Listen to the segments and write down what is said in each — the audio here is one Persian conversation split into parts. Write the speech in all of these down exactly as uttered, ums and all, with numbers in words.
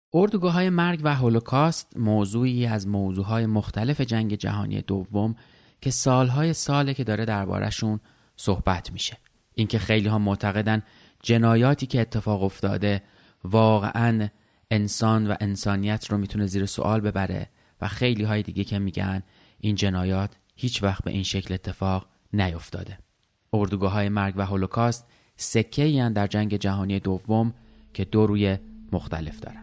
اردوگاه‌های مرگ و هولوکاست موضوعی از موضوعهای مختلف جنگ جهانی دوم که سالهای ساله که داره دربارشون صحبت میشه. اینکه خیلی ها معتقدن جنایاتی که اتفاق افتاده واقعاً انسان و انسانیت رو میتونه زیر سوال ببره و خیلی های دیگه که میگن این جنایات هیچ وقت به این شکل اتفاق نیفتاده. اردوگاه‌های مرگ و هولوکاست سکه‌ای اند در جنگ جهانی دوم که دو روی مختلف دارن.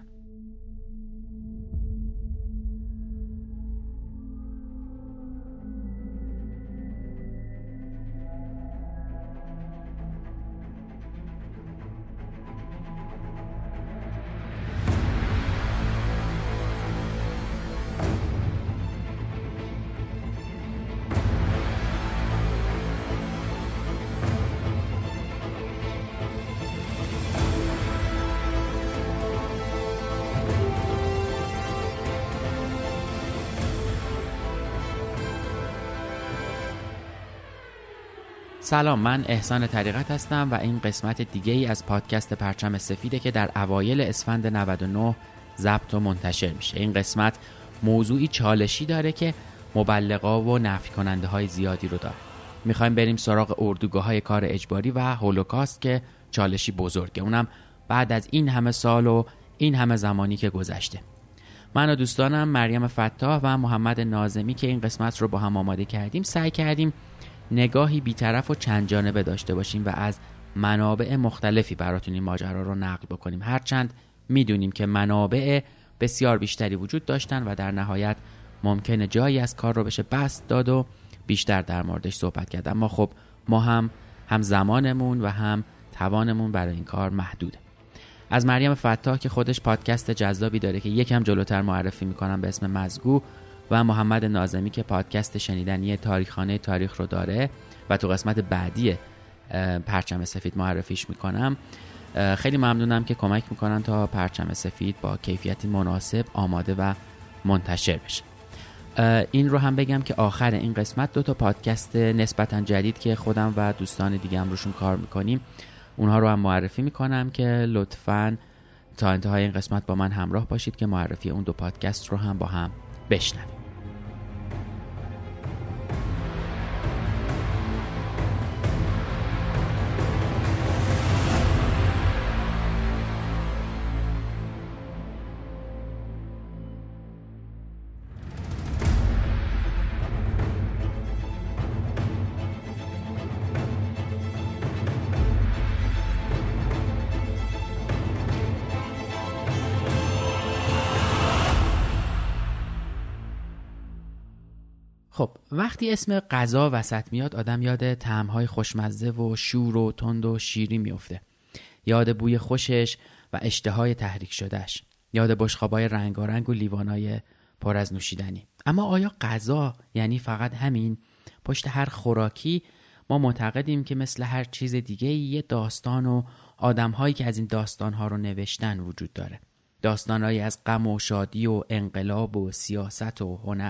سلام، من احسان طریقت هستم و این قسمت دیگه ای از پادکست پرچم سفیده که در اوایل اسفند نود و نه ضبط و منتشر میشه. این قسمت موضوعی چالشی داره که مبلغا و نفی کننده های زیادی رو داره. میخوایم بریم سراغ اردوگاه‌های کار اجباری و هولوکاست که چالشی بزرگه، اونم بعد از این همه سال و این همه زمانی که گذشته. من و دوستانم مریم فتاح و محمد ناظمی که این قسمت رو با هم آماده کردیم سعی کردیم نگاهی بی‌طرف و چند جانبه داشته باشیم و از منابع مختلفی براتون این ماجرا رو نقل بکنیم، هرچند میدونیم که منابع بسیار بیشتری وجود داشتن و در نهایت ممکنه جایی از کار رو بشه بست داد و بیشتر در موردش صحبت کرد، اما خب ما هم هم زمانمون و هم توانمون برای این کار محدوده. از مریم فتاح که خودش پادکست جذابی داره که یکم جلوتر معرفی میکنم به اسم مزگو، و محمد ناظمی که پادکست شنیدنی تاریخخانه تاریخ رو داره و تو قسمت بعدی پرچم سفید معرفیش میکنم. خیلی ممنونم که کمک میکنن تا پرچم سفید با کیفیتی مناسب آماده و منتشر بشه. این رو هم بگم که آخر این قسمت دو تا پادکست نسبتا جدید که خودم و دوستان دیگه هم روشون کار میکنیم اونها رو هم معرفی میکنم که لطفاً تا انتهای این قسمت با من همراه باشید که معرفی اون دو پادکست رو هم با هم بشنویم. خب وقتی اسم غذا وسط میاد آدم یاد طعم‌های خوشمزه و شور و تند و شیری میفته، یاد بوی خوشش و اشتهای تحریک شدهش، یاد بشقابای رنگارنگ و لیوانای پر از نوشیدنی. اما آیا غذا یعنی فقط همین؟ پشت هر خوراکی ما معتقدیم که مثل هر چیز دیگه یه داستان و آدم‌هایی که از این داستان‌ها رو نوشتن وجود داره، داستان‌هایی از غم و شادی و انقلاب و سیاست و هنر.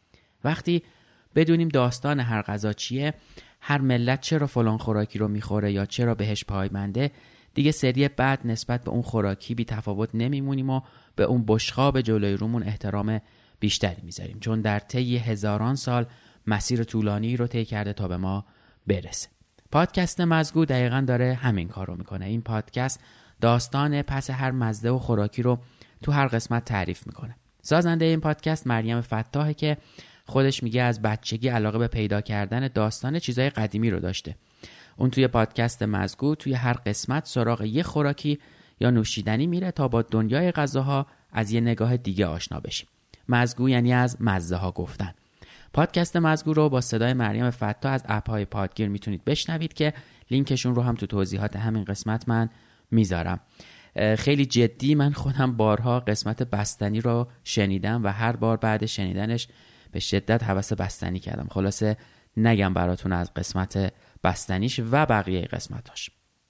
وقتی بدونیم داستان هر غذا چیه، هر ملت چرا فلان خوراکی رو میخوره یا چرا بهش پایبنده، دیگه سری بعد نسبت به اون خوراکی بی تفاوت نمیمونیم و به اون بشقاب جلوی رومون احترام بیشتری میذاریم، چون در طی هزاران سال مسیر طولانی رو طی کرده تا به ما برسه. پادکست مزگو دقیقاً داره همین کار رو میکنه. این پادکست داستان پس هر مزه و خوراکی رو تو هر قسمت تعریف میکنه. سازنده این پادکست مریم فتاحه که خودش میگه از بچگی علاقه به پیدا کردن داستان چیزای قدیمی رو داشته. اون توی پادکست مزگو توی هر قسمت سراغ یه خوراکی یا نوشیدنی میره تا با دنیای غذاها از یه نگاه دیگه آشنا بشیم. مزگو یعنی از مزه ها گفتن. پادکست مزگو رو با صدای مریم فتاح از اپ‌های پادگیر میتونید بشنوید که لینکشون رو هم تو توضیحات همین قسمت من میذارم. خیلی جدی من خودم بارها قسمت بستنی رو شنیدم و هر بار بعد شنیدنش به شدت هوس بستنی کردم. خلاصه نگم براتون از قسمت بستنیش و بقیه قسمتاش.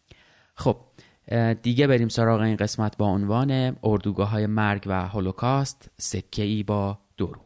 خب دیگه بریم سراغ این قسمت با عنوان اردوگاه‌های مرگ و هولوکاست، سکه‌ای با درو.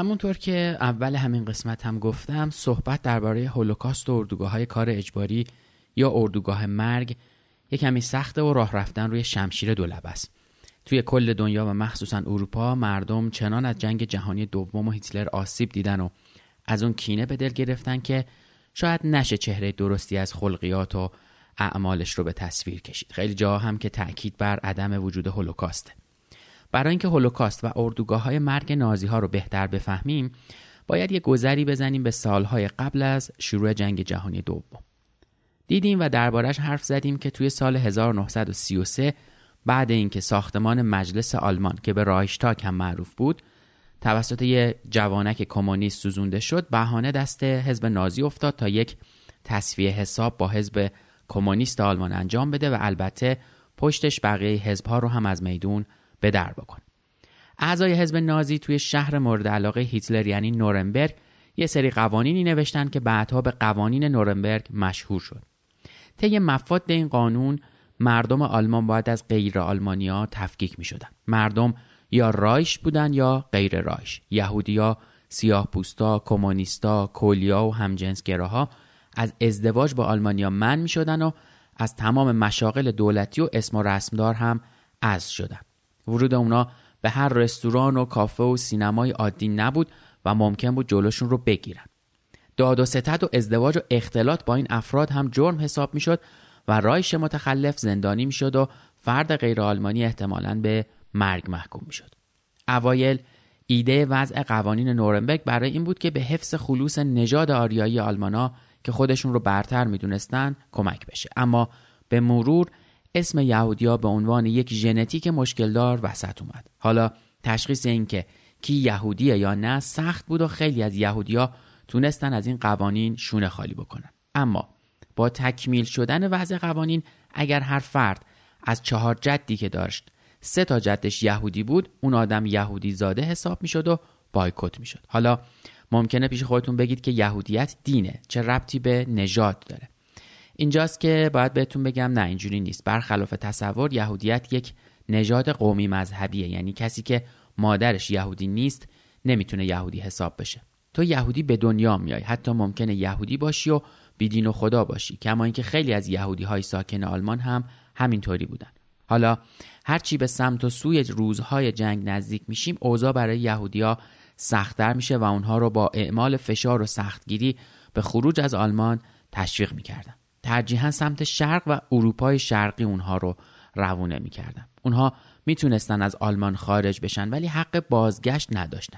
همونطور که اول همین قسمت هم گفتم، صحبت درباره هولوکاست و اردوگاه‌های کار اجباری یا اردوگاه مرگ یک کمی سخته و راه رفتن روی شمشیر دولبه است. توی کل دنیا و مخصوصا اروپا مردم چنان از جنگ جهانی دوم و هیتلر آسیب دیدن و از اون کینه به دل گرفتن که شاید نشه چهره درستی از خلقیات و اعمالش رو به تصویر کشید. خیلی جاها هم که تأکید بر عدم وجود هولوکاسته. برای اینکه هولوکاست و اردوگاه‌های مرگ نازی‌ها رو بهتر بفهمیم، باید یه گذری بزنیم به سالهای قبل از شروع جنگ جهانی دوم. دیدیم و دربارش حرف زدیم که توی سال هزار و نهصد و سی و سه بعد اینکه ساختمان مجلس آلمان که به رایشتاگ هم معروف بود توسط یه جوانک کمونیست سوزونده شد، بهانه دست حزب نازی افتاد تا یک تصفیه حساب با حزب کمونیست آلمان انجام بده و البته پشتش بقیه حزب‌ها رو هم از میدون به در بکنه. اعضای حزب نازی توی شهر مورد علاقه هیتلر یعنی نورنبرگ یه سری قوانینی نوشتن که بعدها به قوانین نورنبرگ مشهور شد. طی مفاد این قانون مردم آلمان باید از غیر آلمانیا تفکیک می شدن. مردم یا رایش بودن یا غیر رایش. یهودیا، سیاه پوستا، کمونیستا، کولیا و همجنسگراها از ازدواج با آلمانیا منع می شدن و از تمام مشاغل دولتی و اسم و رسمدار هم عزل شدن. ورود اونا به هر رستوران و کافه و سینمای عادی نبود و ممکن بود جلوشون رو بگیرن. داد و ستد و ازدواج و اختلاط با این افراد هم جرم حساب می شد و رایش متخلف زندانی می شد و فرد غیر آلمانی احتمالاً به مرگ محکوم می شد. اوایل ایده وضع قوانین نورنبرگ برای این بود که به حفظ خلوص نژاد آریایی آلمانا که خودشون رو برتر می دونستن کمک بشه، اما به مرور اسم یهودیا به عنوان یک ژنتیک مشکلدار وسط اومد. حالا تشخیص این که کی یهودیه یا نه سخت بود و خیلی از یهودیا تونستن از این قوانین شونه خالی بکنن. اما با تکمیل شدن وضع قوانین اگر هر فرد از چهار جدی که داشت سه تا جدش یهودی بود، اون آدم یهودی زاده حساب میشد و بایکوت میشد. حالا ممکنه پیش خودتون بگید که یهودیت دینه، چه ربطی به نژاد داره؟ اینجاست که باید بهتون بگم نه، اینجوری نیست. برخلاف تصور یهودیت یک نژاد قومی مذهبیه، یعنی کسی که مادرش یهودی نیست نمیتونه یهودی حساب بشه. تو یهودی به دنیا میای، حتی ممکنه یهودی باشی و بیدین و خدا باشی، کما اینکه خیلی از یهودی های ساکن آلمان هم همینطوری بودن. حالا هرچی به سمت و سوی روزهای جنگ نزدیک میشیم اوضاع برای یهودی‌ها سخت‌تر میشه و اونها رو با اعمال فشار و سختگیری به خروج از آلمان تشویق میکردن. ترجیحاً سمت شرق و اروپای شرقی اونها رو روونه میکردن. اونها میتونستن از آلمان خارج بشن ولی حق بازگشت نداشتن.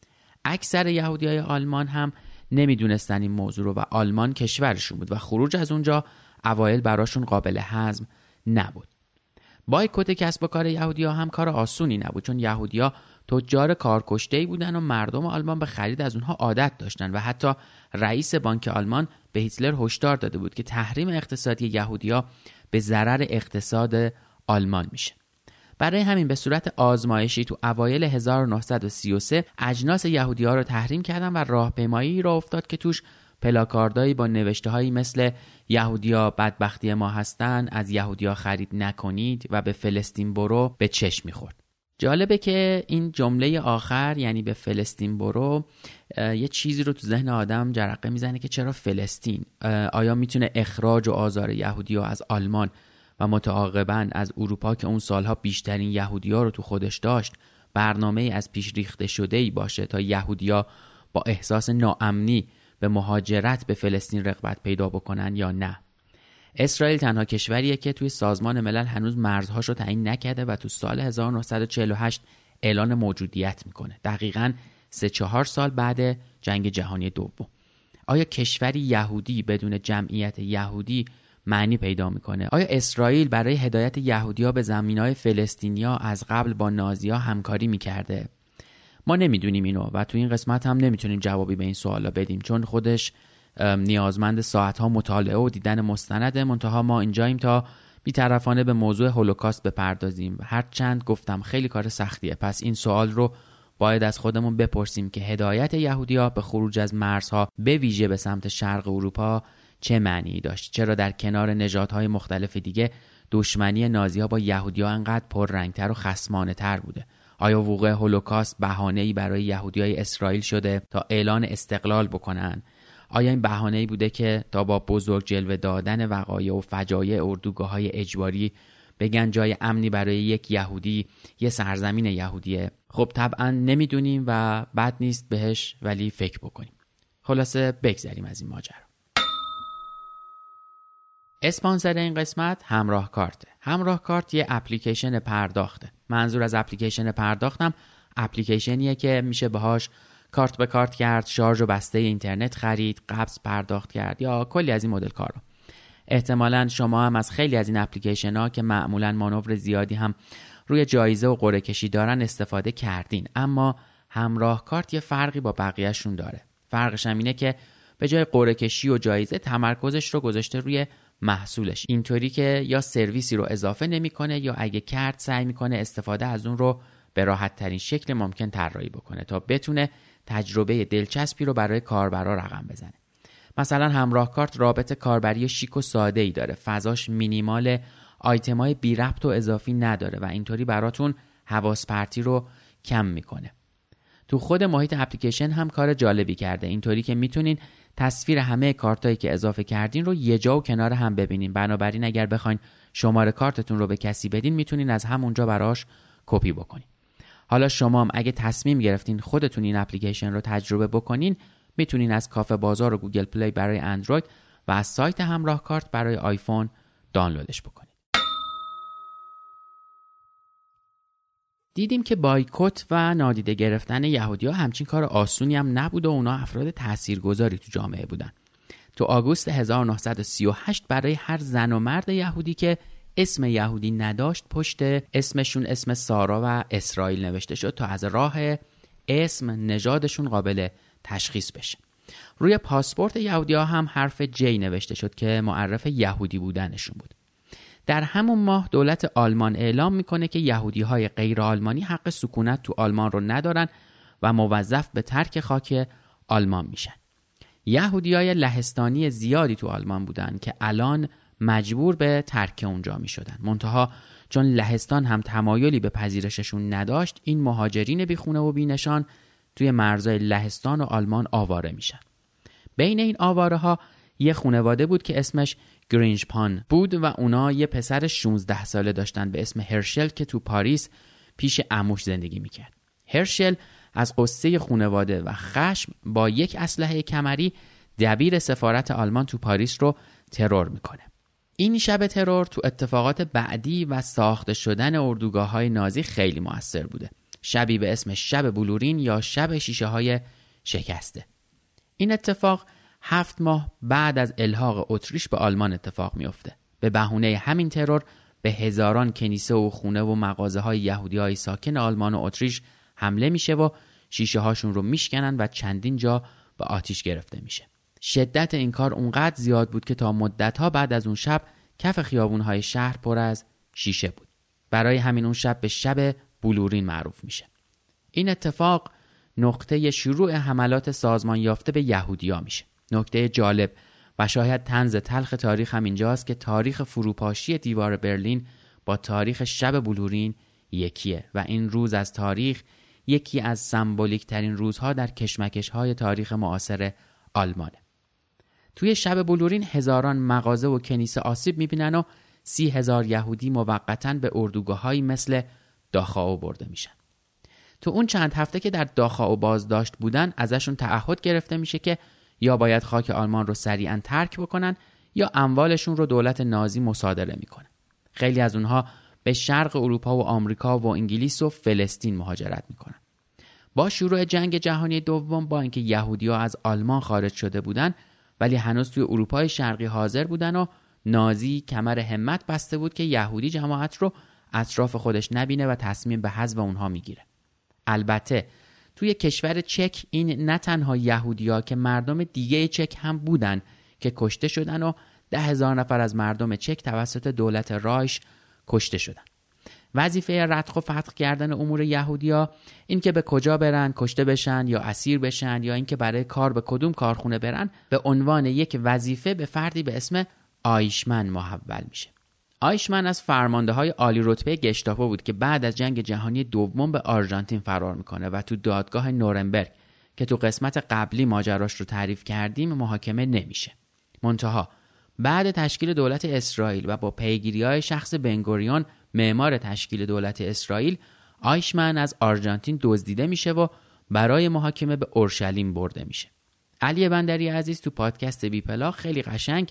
اکثر یهودیای آلمان هم نمیدونستن این موضوع رو و آلمان کشورشون بود و خروج از اونجا اوایل براشون قابل هضم نبود. بایکوت کسب و کار یهودی‌ها هم کار آسونی نبود، چون یهودی‌ها تجار کارکشته‌ای بودن و مردم آلمان به خرید از اونها عادت داشتن و حتی رئیس بانک آلمان به هیتلر هشدار داده بود که تحریم اقتصادی یهودی‌ها به ضرر اقتصاد آلمان میشه. برای همین به صورت آزمایشی تو اوایل هزار و نهصد و سی و سه اجناس یهودی‌ها رو تحریم کردن و راهپیمایی را افتاد که توش پلاکاردایی با نوشته‌هایی مثل یهودیا بدبختی ما هستن، از یهودیا خرید نکنید و به فلسطین برو به چشم می‌خورد. جالبه که این جمله آخر یعنی به فلسطین برو یه چیزی رو تو ذهن آدم جرقه میزنه که چرا فلسطین؟ آیا میتونه اخراج و آزار یهودیا از آلمان و متعاقباً از اروپا که اون سالها بیشترین یهودیا رو تو خودش داشت برنامه‌ای از پیش ریخته شده‌ای باشه تا یهودیا با احساس ناامنی به مهاجرت به فلسطین رغبت پیدا بکنن یا نه؟ اسرائیل تنها کشوریه که توی سازمان ملل هنوز مرزهاش رو تعیین نکرده و تو سال هزار و نهصد و چهل و هشت اعلان موجودیت میکنه، دقیقاً سه چهار سال بعد جنگ جهانی دوم. آیا کشوری یهودی بدون جمعیت یهودی معنی پیدا میکنه؟ آیا اسرائیل برای هدایت یهودی‌ها به زمینهای فلسطینیا از قبل با نازی‌ها همکاری میکرده؟ ما نمیدونیم اینو و تو این قسمت هم نمیتونیم جوابی به این سوالا بدیم، چون خودش نیازمند ساعتها مطالعه و دیدن مستنده. منتها ما اینجاییم تا بی‌طرفانه به موضوع هولوکاست بپردازیم. هرچند گفتم خیلی کار سختیه، پس این سوال رو باید از خودمون بپرسیم که هدایت یهودی‌ها به خروج از مرزها به ویژه به سمت شرق اروپا چه معنی داشت؟ چرا در کنار نژادهای مختلف دیگه دشمنی نازی‌ها با یهودی‌ها انقدر پررنگتر و خصمانه‌تر بوده؟ آیا وقوع هولوکاست بهانه‌ای برای یهودیای اسرائیل شده تا اعلان استقلال بکنن؟ آیا این بهانه‌ای بوده که تا با بزرگ جلوه دادن وقایع و فجایع اردوگاه‌های اجباری بگن جای امنی برای یک یهودی یه سرزمین یهودیه؟ خب طبعا نمیدونیم و بد نیست بهش ولی فکر بکنیم. خلاصه بگذریم از این ماجرا. اسپانسر این قسمت همراه کارته. همراه کارت یه اپلیکیشن پرداخته. منظور از اپلیکیشن پرداختم اپلیکیشنیه که میشه باهاش کارت به کارت کرد، شارژ و بسته اینترنت خرید، قبض پرداخت کرد یا کلی از این مدل کارا. احتمالاً شما هم از خیلی از این اپلیکیشن ها که معمولاً مانور زیادی هم روی جایزه و قرعه کشی دارن استفاده کردین، اما همراه کارت یه فرقی با بقیه‌شون داره. فرقش هم اینه که به جای قرعه کشی و جایزه تمرکزش رو گذاشته روی محصولش، اینطوری که یا سرویسی رو اضافه نمیکنه یا اگه کرد سعی میکنه استفاده از اون رو به راحت ترین شکل ممکن طراحی بکنه تا بتونه تجربه دلچسبی رو برای کاربرا رقم بزنه. مثلا همراه کارت رابط کاربری شیک و ساده ای داره، فضاش مینیمال، آیتمای بی ربط و اضافی نداره و اینطوری براتون حواس پرتی رو کم میکنه. تو خود محیط اپلیکیشن هم کار جالبی کرده، اینطوری که میتونین تصویر همه کارتایی که اضافه کردین رو یه جا و کنار هم ببینین. بنابراین اگر بخواین شماره کارتتون رو به کسی بدین میتونین از همونجا براش کپی بکنین. حالا شما هم اگه تصمیم گرفتین خودتون این اپلیکیشن رو تجربه بکنین، میتونین از کافه بازار و گوگل پلی برای اندروید و از سایت همراه کارت برای آیفون دانلودش بکنین. دیدیم که بایکوت و نادیده گرفتن یهودی‌ها همچین کار آسونی هم نبود و اونا افراد تاثیرگذاری تو جامعه بودن. تو آگوست هزار و نهصد و سی و هشت برای هر زن و مرد یهودی که اسم یهودی نداشت پشت اسمشون اسم سارا و اسرائیل نوشته شد تا از راه اسم نژادشون قابل تشخیص بشه. روی پاسپورت یهودی‌ها هم حرف جی نوشته شد که معرف یهودی بودنشون بود. در همون ماه دولت آلمان اعلام میکنه که یهودی‌های غیر آلمانی حق سکونت تو آلمان رو ندارن و موظف به ترک خاک آلمان میشن. یهودی‌های لهستانی زیادی تو آلمان بودن که الان مجبور به ترک اونجا میشدن. منتها چون لهستان هم تمایلی به پذیرششون نداشت، این مهاجرین بی خونه و بی نشان توی مرزهای لهستان و آلمان آواره میشن. بین این آواره ها یه خانواده بود که اسمش گرینشپان بود و اونا یه پسر شانزده ساله داشتن به اسم هرشل که تو پاریس پیش عموش زندگی میکرد. هرشل از قصه خانواده و خشم با یک اسلحه کمری دبیر سفارت آلمان تو پاریس رو ترور میکنه. این شب ترور تو اتفاقات بعدی و ساخته شدن اردوگاه‌های نازی خیلی موثر بوده. شبی به اسم شب بلورین یا شب شیشه های شکسته. این اتفاق هفت ماه بعد از الحاق اتریش به آلمان اتفاق میفته. به بهونه همین ترور به هزاران کنیسه و خونه و مغازه های یهودی های ساکن آلمان و اتریش حمله میشه و شیشه هاشون رو میشکنن و چندین جا به آتیش گرفته میشه. شدت این کار اونقدر زیاد بود که تا مدتها بعد از اون شب کف خیابونهای شهر پر از شیشه بود. برای همین اون شب به شب بلورین معروف میشه. این اتفاق نقطه شروع حملات سازمان یافته به یهودی‌ها میشه. نکته جالب و شاید طنز تلخ تاریخ هم اینجاست که تاریخ فروپاشی دیوار برلین با تاریخ شب بلورین یکیه و این روز از تاریخ یکی از سمبولیک ترین روزها در کشمکش های تاریخ معاصر آلمانه. توی شب بلورین هزاران مغازه و کنیسه آسیب میبینن و سی هزار یهودی موقتاً به اردوگاه‌هایی مثل داخاو برده میشن. تو اون چند هفته که در داخاو بازداشت بودن ازشون تعهد گرفته میشه که یا باید خاک آلمان رو سریعاً ترک بکنن یا اموالشون رو دولت نازی مصادره میکنه. خیلی از اونها به شرق اروپا و آمریکا و انگلیس و فلسطین مهاجرت میکنن. با شروع جنگ جهانی دوم با اینکه یهودی‌ها از آلمان خارج شده بودن ولی هنوز توی اروپای شرقی حاضر بودن و نازی کمر همت بسته بود که یهودی جماعت رو اطراف خودش نبینه و تصمیم به حذف اونها میگیره. البته توی کشور چک این نه تنها یهودی‌ها که مردم دیگه چک هم بودن که کشته شدن و ده هزار نفر از مردم چک توسط دولت رایش کشته شدن. وظیفه ردخ و فتح کردن امور یهودی‌ها این که به کجا برن، کشته بشن یا اسیر بشن یا این که برای کار به کدوم کارخونه برن به عنوان یک وظیفه به فردی به اسم آیشمن محول میشه. آیشمن از فرمانده‌های عالی رتبه گشتاپو بود که بعد از جنگ جهانی دوم به آرژانتین فرار میکنه و تو دادگاه نورنبرگ که تو قسمت قبلی ماجراش رو تعریف کردیم محاکمه نمیشه. منتها بعد تشکیل دولت اسرائیل و با پیگیری‌های شخص بنگوریون معمار تشکیل دولت اسرائیل، آیشمن از آرژانتین دزدیده میشه و برای محاکمه به اورشلیم برده میشه. علی بندری عزیز تو پادکست بی پلا خیلی قشنگ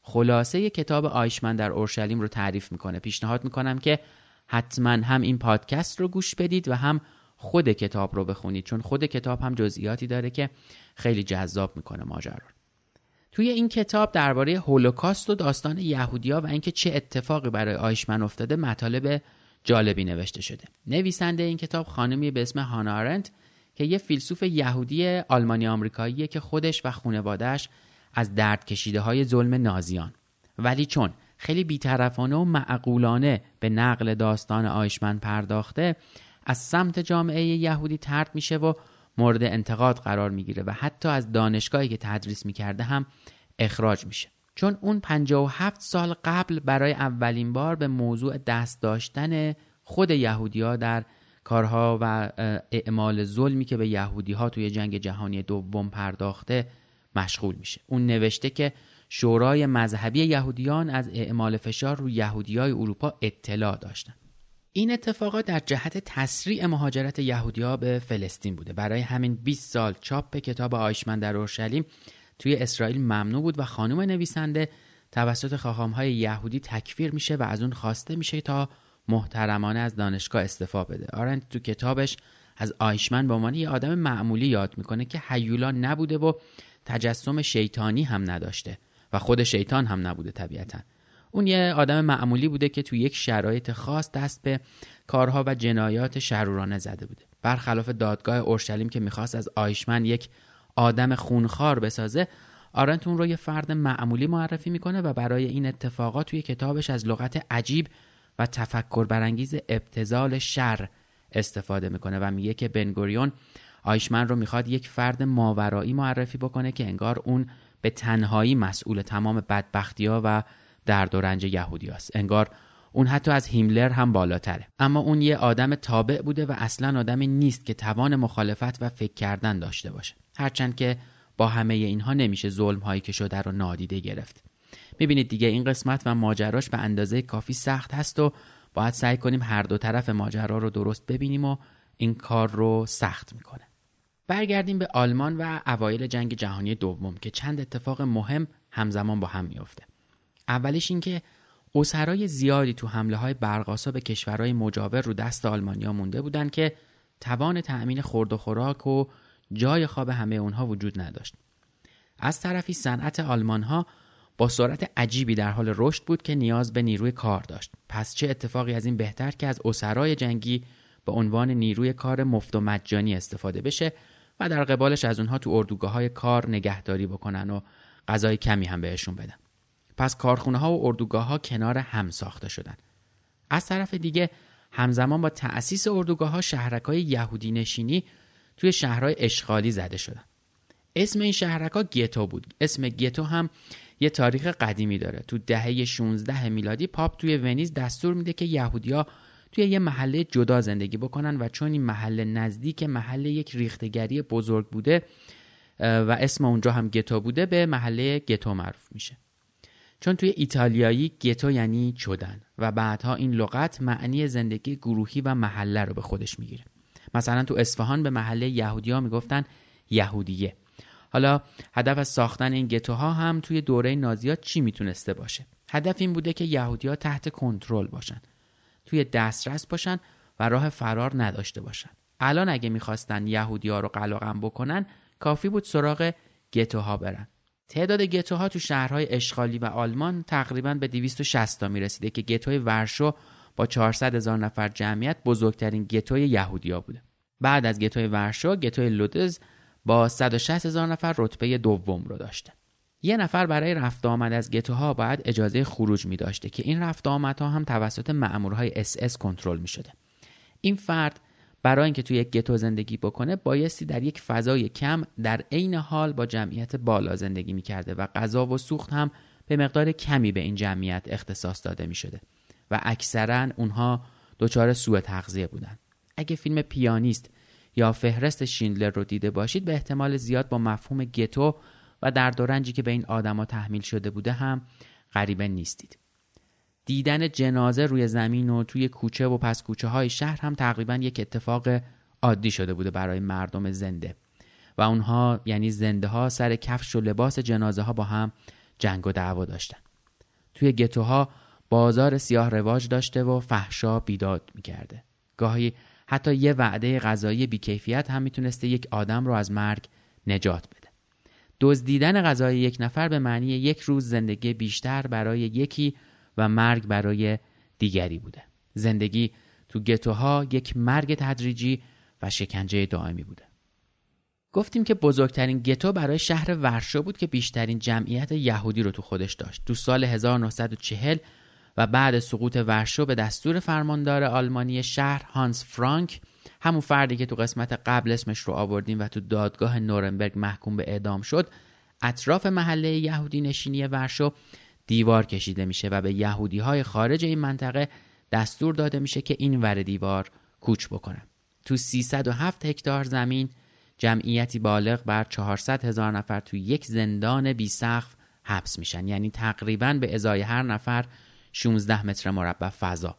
خلاصه کتاب آیشمن در اورشلیم رو تعریف میکنه. پیشنهاد میکنم که حتما هم این پادکست رو گوش بدید و هم خود کتاب رو بخونید، چون خود کتاب هم جزئیاتی داره که خیلی جذاب میکنه ماجرا رو. توی این کتاب درباره هولوکاست و داستان یهودی‌ها و اینکه چه اتفاقی برای آیشمن افتاده مطالب جالبی نوشته شده. نویسنده این کتاب خانمی به اسم هانا آرنت که یه فیلسوف یهودی آلمانی آمریکاییه که خودش و خانواده‌اش از درد کشیده های ظلم نازیان، ولی چون خیلی بی‌طرفانه و معقولانه به نقل داستان آیشمن پرداخته، از سمت جامعه یهودی طرد میشه و مورد انتقاد قرار میگیره و حتی از دانشگاهی که تدریس میکرده هم اخراج میشه، چون اون پنجاه و هفت سال قبل برای اولین بار به موضوع دست داشتن خود یهودی‌ها در کارها و اعمال ظلمی که به یهودی‌ها توی جنگ جهانی دوم پرداخته مشغول میشه. اون نوشته که شورای مذهبی یهودیان از اعمال فشار روی یهودیای اروپا اطلاع داشتن. این اتفاقات در جهت تسریع مهاجرت یهودی‌ها به فلسطین بوده. برای همین بیست سال چاپ کتاب آیشمن در اورشلیم توی اسرائیل ممنوع بود و خانم نویسنده توسط خاخام‌های یهودی تکفیر میشه و از اون خواسته میشه تا محترمانه از دانشگاه استعفا بده. آرنت تو کتابش از آیشمن به عنوان یه آدم معمولی یاد میکنه که هیولا نبوده و تجسم شیطانی هم نداشته و خود شیطان هم نبوده طبیعتاً. اون یه آدم معمولی بوده که تو یک شرایط خاص دست به کارها و جنایات شرورانه زده بوده. برخلاف دادگاه اورشلیم که میخواست از آیشمن یک آدم خونخوار بسازه، آرنت اون رو یه فرد معمولی معرفی میکنه و برای این اتفاقات توی کتابش از لغت عجیب و تفکر برانگیز ابتذال شر استفاده میکنه و میگه که بنگوریون آیشمن رو میخواد یک فرد ماورایی معرفی بکنه که انگار اون به تنهایی مسئول تمام بدبختی‌ها و درد و رنج یهودیاست. انگار اون حتی از هیملر هم بالاتره. اما اون یه آدم تابع بوده و اصلاً آدمی نیست که توان مخالفت و فکر کردن داشته باشه. هرچند که با همه اینها نمیشه ظلم‌هایی که شده رو نادیده گرفت. میبینید دیگه این قسمت و ماجراش به اندازه کافی سخت هست و باید سعی کنیم هر دو طرف ماجرا رو درست ببینیم و این کار رو سخت میکنه. برگردیم به آلمان و اوایل جنگ جهانی دوم که چند اتفاق مهم همزمان با هم میفته. اولیش این که اسرای زیادی تو حمله‌های برق‌آسا به کشورهای مجاور رو دست آلمانی‌ها مونده بودن که توان تأمین خورد و خوراک و جای خواب همه اونها وجود نداشت. از طرفی صنعت آلمان‌ها با سرعت عجیبی در حال رشد بود که نیاز به نیروی کار داشت. پس چه اتفاقی از این بهتر که از اسرای جنگی به عنوان نیروی کار مفت و مجانی استفاده بشه و در قبالش از اونها تو اردوگاه‌های کار نگهداری بکنن و غذای کمی هم بهشون بدن. پس کارخونه‌ها و اردوگاه‌ها کنار هم ساخته شدن. از طرف دیگه همزمان با تأسیس اردوگاه‌ها شهرک‌های یهودی نشینی توی شهرهای اشغالی زده شدن. اسم این شهرک‌ها گتو بود. اسم گتو هم یه تاریخ قدیمی داره. تو دهه شانزده میلادی پاپ توی ونیز دستور میده که یهودی‌ها توی یه محله جدا زندگی بکنن و چون این محله نزدیک محله یک ریختگری بزرگ بوده و اسم اونجا هم گتو بوده به محله گتو معروف میشه. چون توی ایتالیایی گتو یعنی چدن و بعدها این لغت معنی زندگی گروهی و محله رو به خودش میگیره. مثلا تو اصفهان به محله یهودی‌ها میگفتن یهودیه. حالا هدف از ساختن این گتوها هم توی دوره نازی‌ها چی میتونسته باشه؟ هدف این بوده که یهودی‌ها تحت کنترل باشن، توی دسترس باشن و راه فرار نداشته باشن. الان اگه میخواستن یهودی‌ها رو قلقم بکنن کافی بود سراغ گتوها برن. تعداد گتوها تو شهرهای اشغالی و آلمان تقریباً به دویست و شصت تا میرسیده که گتوی ورشو با چهارصد هزار نفر جمعیت بزرگترین گتوی یهودی‌ها بوده. بعد از گتوی ورشو گتوی لودز با صد و شصت هزار نفر رتبه دوم رو داشته. یه نفر برای رفت آمد از گتوها باید اجازه خروج می داشته که این رفت آمدها هم توسط مأمورهای اس اس کنترل می شده. این فرد برای اینکه توی یک گتو زندگی بکنه بایستی در یک فضای کم در عین حال با جمعیت بالا زندگی می کرده و غذا و سوخت هم به مقدار کمی به این جمعیت اختصاص داده می شده و اکثرا اونها دچار سوء تغذیه بودن. اگه فیلم پیانیست یا فهرست شیندلر رو دیده باشید به احتمال زیاد با مفهوم گتو و درد و رنجی که به این آدما تحمیل شده بوده هم غریبه نیستید. دیدن جنازه روی زمین و توی کوچه و پس کوچه های شهر هم تقریبا یک اتفاق عادی شده بوده برای مردم زنده و اونها یعنی زنده ها سر کفش و لباس جنازه ها با هم جنگ و دعوا داشتن. توی گتوها بازار سیاه رواج داشته و فحشا بیداد میکرده. گاهی حتی یه وعده غذایی بیکیفیت هم میتونسته یک آدم رو از مرگ نجات بده. دزدیدن غذای یک نفر به معنی یک روز زندگی بیشتر برای یکی و مرگ برای دیگری بوده. زندگی تو گتوها یک مرگ تدریجی و شکنجه دائمی بوده. گفتیم که بزرگترین گتو برای شهر ورشو بود که بیشترین جمعیت یهودی رو تو خودش داشت. تو سال هزار و نهصد و چهل و بعد سقوط ورشو به دستور فرماندار آلمانی شهر هانس فرانک، همون فردی که تو قسمت قبل اسمش رو آوردیم و تو دادگاه نورنبرگ محکوم به اعدام شد، اطراف محله یهودی نشینی ورشو دیوار کشیده میشه و به یهودی‌های خارج این منطقه دستور داده میشه که این ور دیوار کوچ بکنن. تو سیصد و هفت هکتار زمین جمعیتی بالغ بر چهارصد هزار نفر تو یک زندان بی سقف حبس میشن، یعنی تقریباً به ازای هر نفر شانزده متر مربع فضا.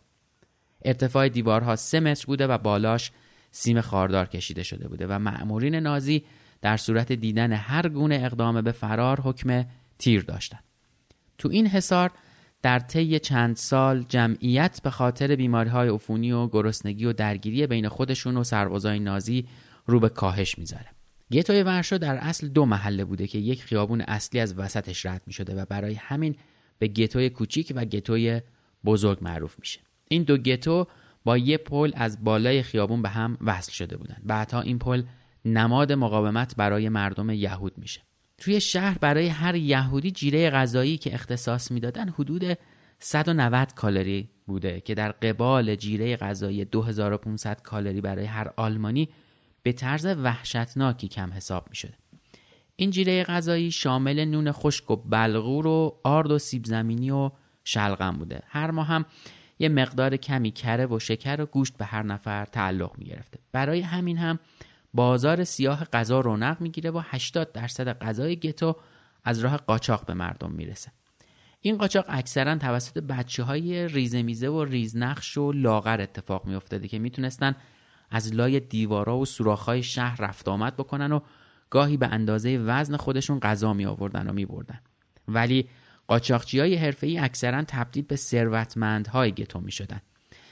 ارتفاع دیوارها سه متر بوده و بالاش سیم خاردار کشیده شده بوده و مأمورین نازی در صورت دیدن هر گونه اقدام به فرار حکم تیر داشتن. تو این حصار در طی چند سال جمعیت به خاطر بیماری‌های عفونی و گرسنگی و درگیری بین خودشون و سربازای نازی رو به کاهش میذاره. گتوی ورشو در اصل دو محله بوده که یک خیابون اصلی از وسطش رد میشده و برای همین به گتوی کوچیک و گتوی بزرگ معروف میشه. این دو گتو با یه پل از بالای خیابون به هم وصل شده بودن. بعدها این پل نماد مقاومت برای مردم یهود میشه. توی شهر برای هر یهودی جیره غذایی که اختصاص میدادن حدود صد و نود کالری بوده که در قبال جیره غذایی دو هزار و پانصد کالری برای هر آلمانی به طرز وحشتناکی کم حساب میشده. این جیره غذایی شامل نون خشک و بلغور و آرد و سیب زمینی و شلغم بوده. هر ماه هم یه مقدار کمی کره و شکر و گوشت به هر نفر تعلق میگرفته. برای همین هم بازار سیاه غذا رونق میگیره و هشتاد درصد غذای گتو از راه قاچاق به مردم میرسه. این قاچاق اکثرا توسط بچه‌های ریزمیزه و ریزنقش و لاغر اتفاق میافتاده که میتونستن از لای دیوارا و سوراخ‌های شهر رفت آمد بکنن و گاهی به اندازه وزن خودشون غذا می آوردن و می بردن. ولی قاچاقچی‌های حرفه‌ای اکثرا تبدیل به ثروتمندهای گتو می شدن.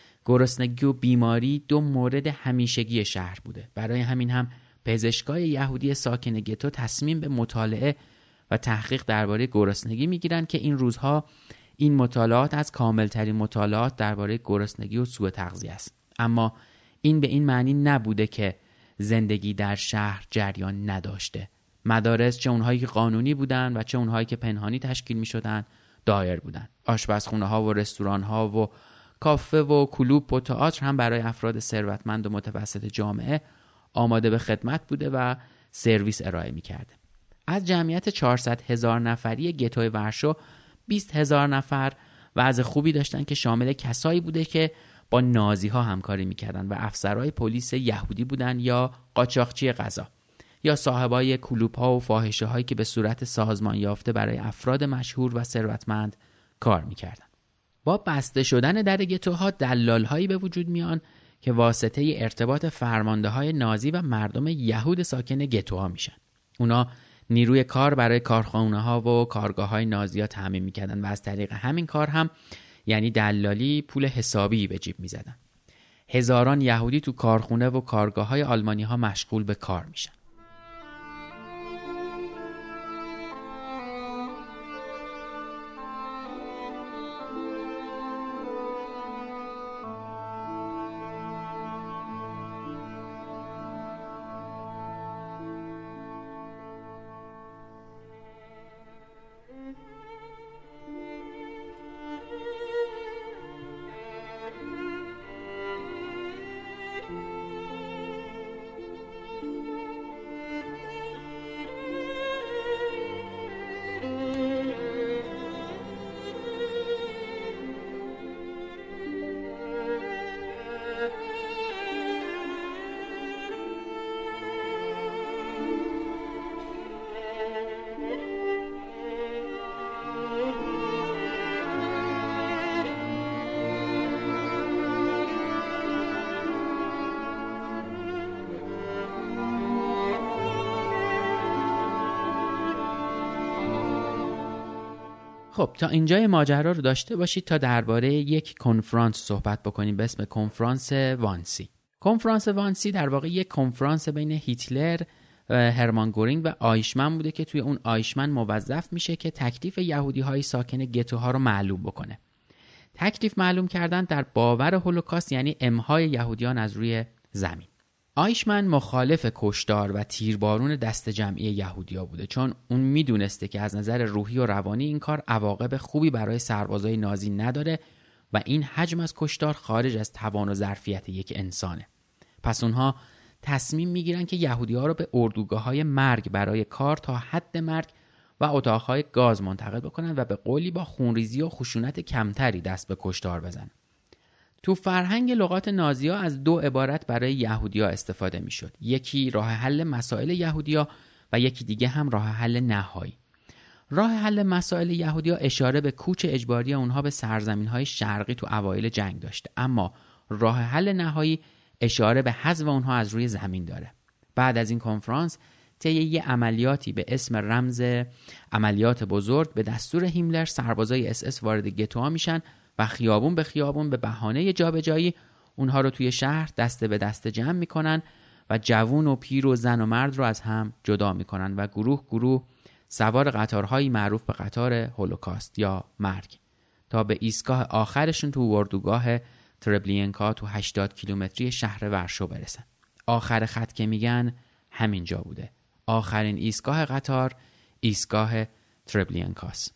گرسنگی و بیماری دو مورد همیشگی شهر بوده. برای همین هم پزشکای یهودی ساکن گتو تصمیم به مطالعه و تحقیق درباره گرسنگی میگیرن که این روزها این مطالعات از کاملترین مطالعات درباره گرسنگی و سوء تغذیه است. اما این به این معنی نبوده که زندگی در شهر جریان نداشته. مدارس چه اونهایی که قانونی بودن و چه اونهایی که پنهانی تشکیل می شدن دایر بودن. آشپزخونه ها و رستوران ها و کافه و کلوب و تئاتر هم برای افراد ثروتمند و متوسط جامعه آماده به خدمت بوده و سرویس ارائه می کرده. از جمعیت چهارصد هزار نفری گتوی ورشو بیست هزار نفر وضع خوبی داشتن که شامل کسایی بوده که با نازی ها همکاری میکردن و افسرهای پلیس یهودی بودن یا قاچاقچی غذا یا صاحبای کلوب ها و فاحشه هایی که به صورت سازمان یافته برای افراد مشهور و ثروتمند کار میکردن. با بسته شدن در گتوها دلال هایی به وجود میان که واسطه ارتباط فرمانده های نازی و مردم یهود ساکن گتوها میشن. اونا نیروی کار برای کارخانه ها و کارگاه های نازی ها تامین میکردن و از طریق همین کار هم یعنی دلالی پول حسابی به جیب میزدن. هزاران یهودی تو کارخونه و کارگاه های آلمانی ها مشغول به کار میشن. خب تا اینجای ماجرا رو داشته باشید تا درباره یک کنفرانس صحبت بکنیم به اسم کنفرانس وانسی. کنفرانس وانسی در واقع یک کنفرانس بین هیتلر، هرمان گورینگ و آیشمن بوده که توی اون آیشمن موظف میشه که تکلیف یهودی‌های ساکن گتوها رو معلوم بکنه. تکلیف معلوم کردن در باور هولوکاست یعنی امحای یهودیان از روی زمین. آیشمن مخالف کشتار و تیربارون دست جمعی یهودیا بوده، چون اون میدونسته که از نظر روحی و روانی این کار عواقب خوبی برای سربازای نازی نداره و این حجم از کشتار خارج از توان و ظرفیت یک انسانه. پس اونها تصمیم میگیرن که یهودی‌ها رو به اردوگاه‌های مرگ برای کار تا حد مرگ و اتاق‌های گاز منتقل بکنن و به قولی با خونریزی و خشونت کمتری دست به کشتار بزنن. تو فرهنگ لغات نازی‌ها از دو عبارت برای یهودی‌ها استفاده میشد. یکی راه حل مسائل یهودی‌ها و یکی دیگه هم راه حل نهایی. راه حل مسائل یهودی‌ها اشاره به کوچ اجباری اونها به سرزمین‌های شرقی تو اوایل جنگ داشته، اما راه حل نهایی اشاره به حذف اونها از روی زمین داره. بعد از این کنفرانس طی یه عملیاتی به اسم رمز عملیات بزرگ به دستور هیملر سربازای اس اس وارد گتوها میشن و خیابون به خیابون به بهانه جابجایی اونها رو توی شهر دسته به دسته جمع میکنن و جوون و پیر و زن و مرد رو از هم جدا میکنن و گروه گروه سوار قطارهایی معروف به قطار هولوکاست یا مرگ تا به ایستگاه آخرشون تو اردوگاه تربلینکا تو هشتاد کیلومتری شهر ورشو برسن. آخر خط که میگن همینجا بوده. آخرین ایستگاه قطار ایستگاه تربلینکاست.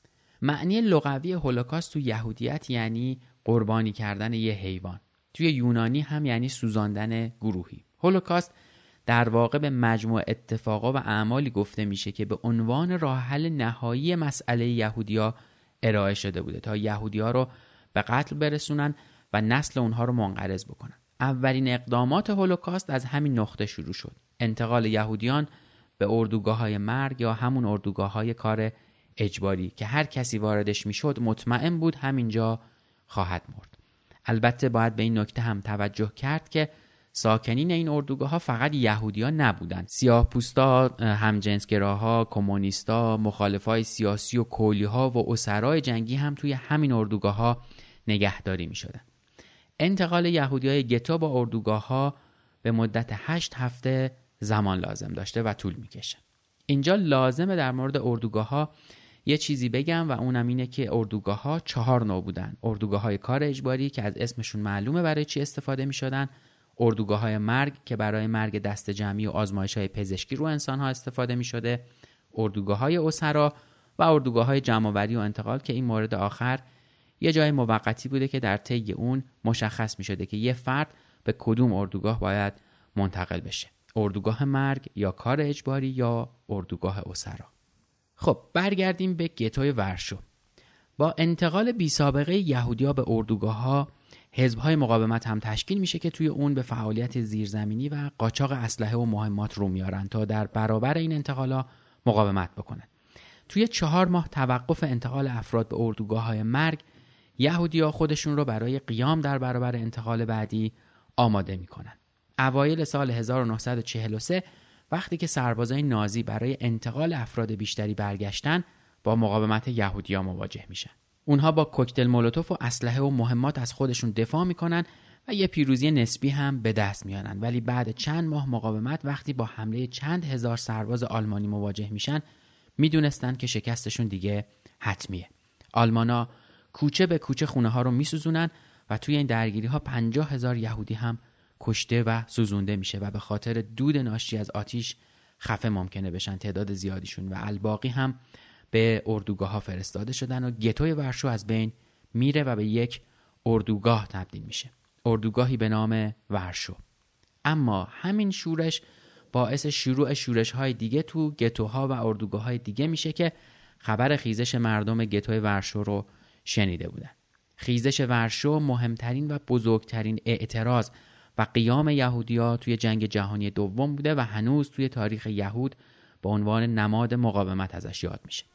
معنی لغوی هولوکاست تو یهودیت یعنی قربانی کردن یه حیوان. توی یونانی هم یعنی سوزاندن گروهی. هولوکاست در واقع به مجموع اتفاقا و اعمالی گفته میشه که به عنوان راه حل نهایی مسئله یهودیا ارائه شده بوده تا یهودیا رو به قتل برسونن و نسل اونها رو منقرض بکنن. اولین اقدامات هولوکاست از همین نقطه شروع شد. انتقال یهودیان به اردوگاه‌های مرگ یا همون اردوگاه‌های کار اجباری که هر کسی واردش میشد مطمئن بود همینجا خواهد مرد. البته باید به این نکته هم توجه کرد که ساکنین این اردوگاه‌ها فقط یهودیان نبودند. سیاه‌پوستا، همجنسگراها، کمونیستا، مخالفای سیاسی و کولی‌ها و اسرای جنگی هم توی همین اردوگاه‌ها نگهداری می‌شدند. انتقال یهودیای گتو با اردوگاه‌ها به مدت هشت هفته زمان لازم داشته و طول می‌کشه. اینجا لازمه در مورد اردوگاه‌ها یه چیزی بگم و اونم اینه که اردوگاه‌ها چهار نوع بودن. اردوگاه‌های کار اجباری که از اسمشون معلومه برای چی استفاده می‌شدن، اردوگاه‌های مرگ که برای مرگ دست جمعی و آزمایش‌های پزشکی رو انسان‌ها استفاده می‌شده، اردوگاه‌های اسرا و اردوگاه‌های جمع‌آوری و انتقال که این مورد آخر یه جای موقتی بوده که در طی اون مشخص می‌شده که یه فرد به کدوم اردوگاه باید منتقل بشه، اردوگاه مرگ یا کار اجباری یا اردوگاه اسرا. خب برگردیم به گتوی ورشو. با انتقال بی سابقه یهودی‌ها به اردوگاه‌ها حزب‌های مقاومت هم تشکیل میشه که توی اون به فعالیت زیرزمینی و قاچاق اسلحه و مهمات رو میارن تا در برابر این انتقالا مقاومت بکنن. توی چهار ماه توقف انتقال افراد به اردوگاه‌های مرگ، یهودی‌ها خودشون رو برای قیام در برابر انتقال بعدی آماده میکنن. اوایل سال هزار و نهصد و چهل و سه وقتی که سربازای نازی برای انتقال افراد بیشتری برگشتن، با مقاومت یهودی‌ها مواجه میشن. اونها با کوکتل مولوتوف و اسلحه و مهمات از خودشون دفاع میکنن و یه پیروزی نسبی هم به دست میارن، ولی بعد چند ماه مقاومت وقتی با حمله چند هزار سرباز آلمانی مواجه میشن، میدونستن که شکستشون دیگه حتمیه. آلمانا کوچه به کوچه خونه ها رو میسوزونن و توی این درگیری ها پنجاه هزار یهودی هم کشته و سوزونده میشه و به خاطر دود ناشی از آتیش خفه ممکنه بشن تعداد زیادیشون و الباقی هم به اردوگاه ها فرستاده شدن و گتوی ورشو از بین میره و به یک اردوگاه تبدیل میشه، اردوگاهی به نام ورشو. اما همین شورش باعث شروع شورش های دیگه تو گتوها و اردوگاه های دیگه میشه که خبر خیزش مردم گتوی ورشو رو شنیده بودن. خیزش ورشو مهمترین و بزرگترین اعتراض و قیام یهودی‌ها توی جنگ جهانی دوم بوده و هنوز توی تاریخ یهود به عنوان نماد مقاومت ازش یاد میشه.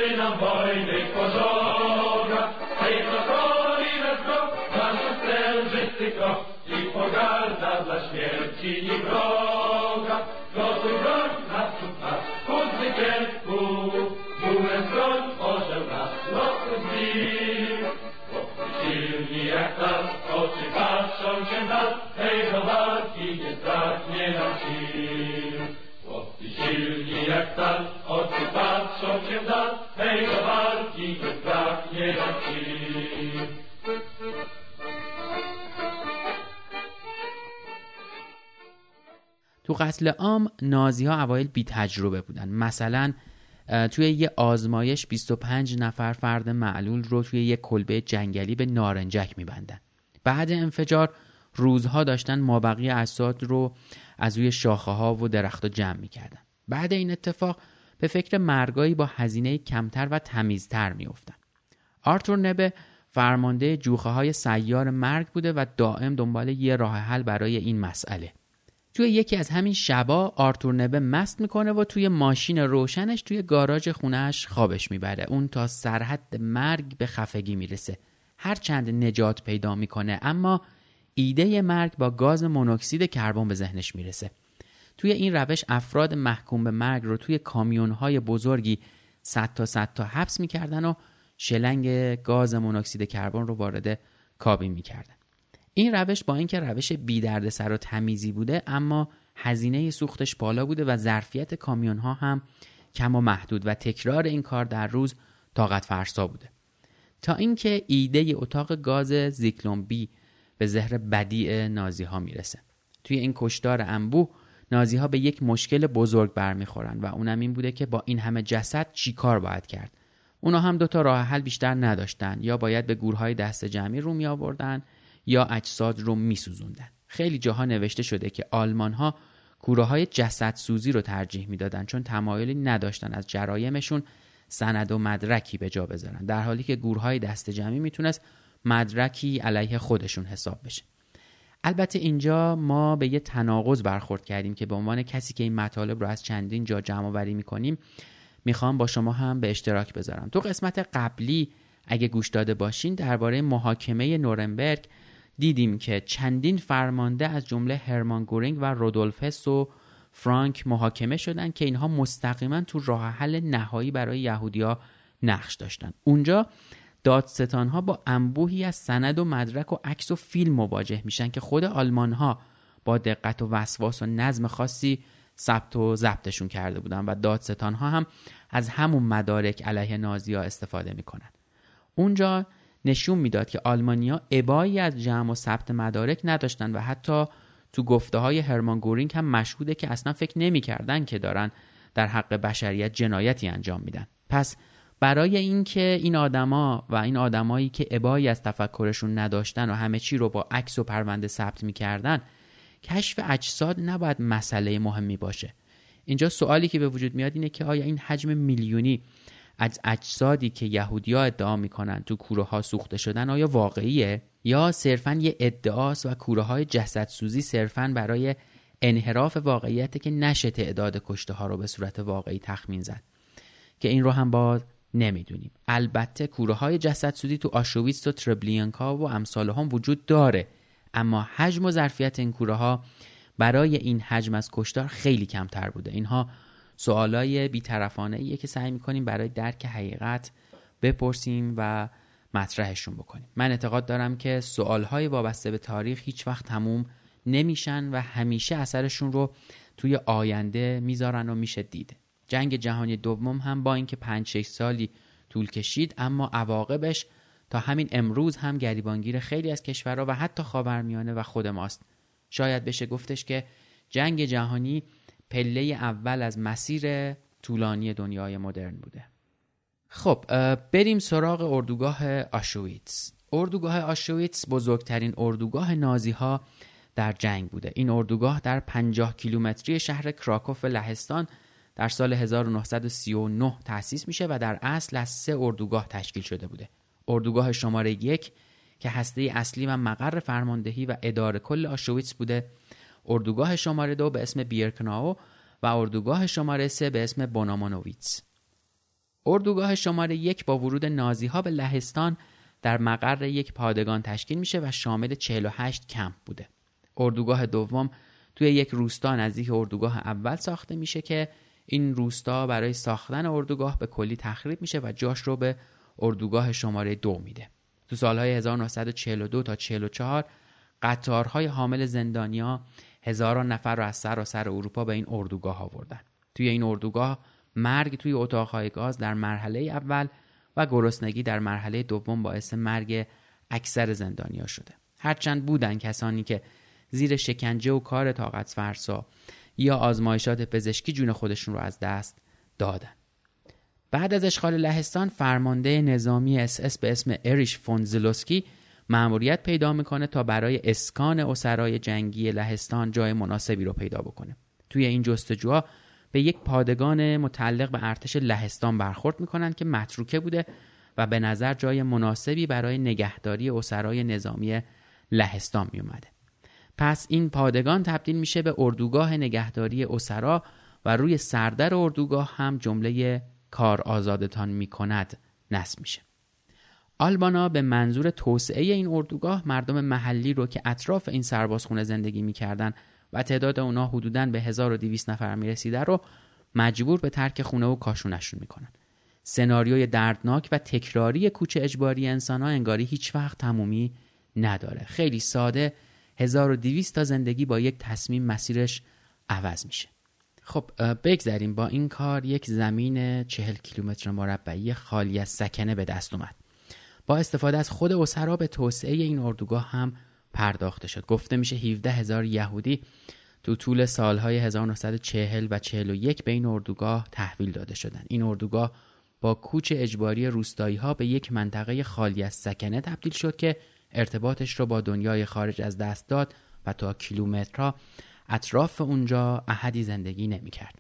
Hey, wszyscy kroki pogarda dla śmierci i wroga. Gotuj broń, naprzód masz, ku zwycięstwu. Dumę broń, orzeł nasz, losu zbił. Chłopcy silni jak nas, oczy patrzą się nas, hej do walki nie zbraknie nam sił. Chłopcy silni jak nas, oczy patrzą się nas, hej do walki nie zbraknie nam sił. تو قتل عام نازی ها اوایل بی تجربه بودن. مثلا توی یه آزمایش بیست و پنج نفر فرد معلول رو توی یه کلبه جنگلی به نارنجک میبندن. بعد انفجار روزها داشتن مابقی اجساد رو از روی شاخه ها و درخت‌ها جمع میکردن. بعد این اتفاق به فکر مرگایی با هزینه کمتر و تمیزتر میافتن. آرتور نبه فرمانده جوخه های سیار مرگ بوده و دائم دنبال یه راه حل برای این مسئله. توی یکی از همین شبا آرتور نبه مست میکنه و توی ماشین روشنش توی گاراژ خونهش خوابش میبره. اون تا سرحد مرگ به خفگی میرسه. هر چند نجات پیدا میکنه اما ایده مرگ با گاز مونوکسید کربن به ذهنش میرسه. توی این روش افراد محکوم به مرگ رو توی کامیون‌های بزرگی صد تا صد تا حبس میکردن و شلنگ گاز مونوکسید کربن رو وارد کابین میکردن. این روش با اینکه روش بی دردسر و تمیزی بوده اما هزینه سوختش بالا بوده و ظرفیت کامیون‌ها هم کم و محدود و تکرار این کار در روز طاقت فرسا بوده. تا اینکه ایده اتاق گاز زیکلون بی به ذهن بدیع نازی‌ها میرسه. توی این کشتار انبوه نازی‌ها به یک مشکل بزرگ برمیخورن و اونم این بوده که با این همه جسد چی کار باید کرد. اونا هم دو تا راه حل بیشتر نداشتن، یا باید به گورهای دست جمعی رو می آوردن یا اجساد رو می سوزوندن. خیلی جاها نوشته شده که آلمان‌ها گورهای جسد سوزی رو ترجیح میدادن چون تمایلی نداشتن از جرایمشون سند و مدرکی به جا بذارن، در حالی که گورهای دست جمعی میتونست مدرکی علیه خودشون حساب بشه. البته اینجا ما به یه تناقض برخورد کردیم که به عنوان کسی که این مطالب رو از چندین جا جمع آوری میکنیم میخوام با شما هم به اشتراک بذارم. تو قسمت قبلی اگه گوش داده باشین درباره محاکمه نورنبرگ دیدیم که چندین فرمانده از جمله هرمان گورینگ و رودولف هس و فرانک محاکمه شدن که اینها مستقیما تو راه حل نهایی برای یهودی‌ها نقش داشتن. اونجا دادستان‌ها با انبوهی از سند و مدرک و عکس و فیلم مواجه میشن که خود آلمان‌ها با دقت و وسواس و نظم خاصی ثبت و ضبطشون کرده بودن و دادستان‌ها هم از همون مدارک علیه نازی‌ها استفاده میکنن. اونجا نشون میداد که آلمانی‌ها ابایی از جمع و ثبت مدارک نداشتن و حتی تو گفته‌های هرمان گورینگ هم مشهوده که اصلا فکر نمی‌کردن که دارن در حق بشریت جنایتی انجام میدن. پس برای اینکه این آدما و این آدمایی که ابایی از تفکرشون نداشتن و همه چی رو با عکس و پرونده ثبت می‌کردن، کشف اجساد نباید مسئله مهمی باشه. اینجا سوالی که به وجود میاد اینه که آیا این حجم میلیونی از اجسادی که یهودی‌ها ادعا میکنن تو کوره‌ها سوخته شدن آیا واقعیه یا صرفاً یه ادعاست و کوره‌های جسدسوزی صرفاً برای انحراف واقعیت که نشه تعداد کشته‌ها رو به صورت واقعی تخمین زد، که این رو هم با نمیدونیم. البته کوره‌های جسدسوزی تو آشویتس و تربلینکا و امثال هم وجود داره، اما حجم و ظرفیت این کوره‌ها برای این حجم از کشتار خیلی کمتر بوده. اینها سوالای بی‌طرفانه ایه که سعی می‌کنیم برای درک حقیقت بپرسیم و مطرحشون بکنیم. من اعتقاد دارم که سوالهای وابسته به تاریخ هیچ وقت تموم نمیشن و همیشه اثرشون رو توی آینده میذارن و میشه دید. جنگ جهانی دوم هم با اینکه پنج شش سالی طول کشید اما عواقبش تا همین امروز هم گریبانگیر خیلی از کشورها و حتی خاورمیانه و خود ماست. شاید بشه گفتش که جنگ جهانی پله اول از مسیر طولانی دنیای مدرن بوده. خب بریم سراغ اردوگاه آشویتس. اردوگاه آشویتس بزرگترین اردوگاه نازی ها در جنگ بوده. این اردوگاه در پنجاه کیلومتری شهر کراکوف لهستان در سال هزار و نهصد و سی و نه تأسیس میشه و در اصل از سه اردوگاه تشکیل شده بوده. اردوگاه شماره یک که هسته اصلی و مقر فرماندهی و اداره کل آشویتس بوده، اردوگاه شماره دو به اسم بیرکناو و اردوگاه شماره سه به اسم بونامونوویتس. اردوگاه شماره یک با ورود نازی ها به لهستان در مقر یک پادگان تشکیل میشه و شامل چهل و هشت کمپ بوده. اردوگاه دوم توی یک روستا نزدیک اردوگاه اول ساخته میشه که این روستا برای ساختن اردوگاه به کلی تخریب میشه و جاش رو به اردوگاه شماره دو میده. تو سالهای هزار و نهصد و چهل و دو تا چهل و چهار قطارهای حامل زندانیا هزاران نفر رو از سراسر اروپا به این اردوگاه آوردن. توی این اردوگاه مرگ توی اتاقهای گاز در مرحله اول و گرسنگی در مرحله دوم باعث مرگ اکثر زندانیا شده. هرچند بودن کسانی که زیر شکنجه و کار طاقت فرسا یا آزمایشات پزشکی جون خودشون رو از دست دادن. بعد از اشغال لهستان فرمانده نظامی اس اس به اسم اریش فون زلوسکی مأموریت پیدا میکنه تا برای اسکان اسرای جنگی لهستان جای مناسبی رو پیدا بکنه. توی این جستجوها به یک پادگان متعلق به ارتش لهستان برخورد میکنن که متروکه بوده و به نظر جای مناسبی برای نگهداری اسرای نظامی لهستان می اومده. پس این پادگان تبدیل میشه به اردوگاه نگهداری اسرا و روی سردر اردوگاه هم جمله کار آزادتان میکند نصب میشه. آلبانا به منظور توسعه این اردوگاه مردم محلی رو که اطراف این سربازخونه زندگی میکردن و تعداد اونا حدوداً به هزار و دویست نفر میرسیده رو مجبور به ترک خونه و کاشونشون میکنن. سناریوی دردناک و تکراری کوچ اجباری انسان‌ها انگاری هیچ وقت تمومی نداره. خیلی ساده هزار و دویست تا زندگی با یک تصمیم مسیرش عوض میشه. خب بگذاریم با این کار یک زمین چهل کیلومتر مربعی خالی از سکنه به دست اومد. با استفاده از خود اسرا به توسعه این اردوگاه هم پرداخته شد. گفته میشه هفده هزار یهودی تو طول سالهای هزار و نهصد و چهل و چهل و یک به این اردوگاه تحویل داده شدند. این اردوگاه با کوچ اجباری روستایی ها به یک منطقه خالی از سکنه تبدیل شد که ارتباطش رو با دنیای خارج از دست داد و تا کیلومترها اطراف اونجا احدی زندگی نمی کرد.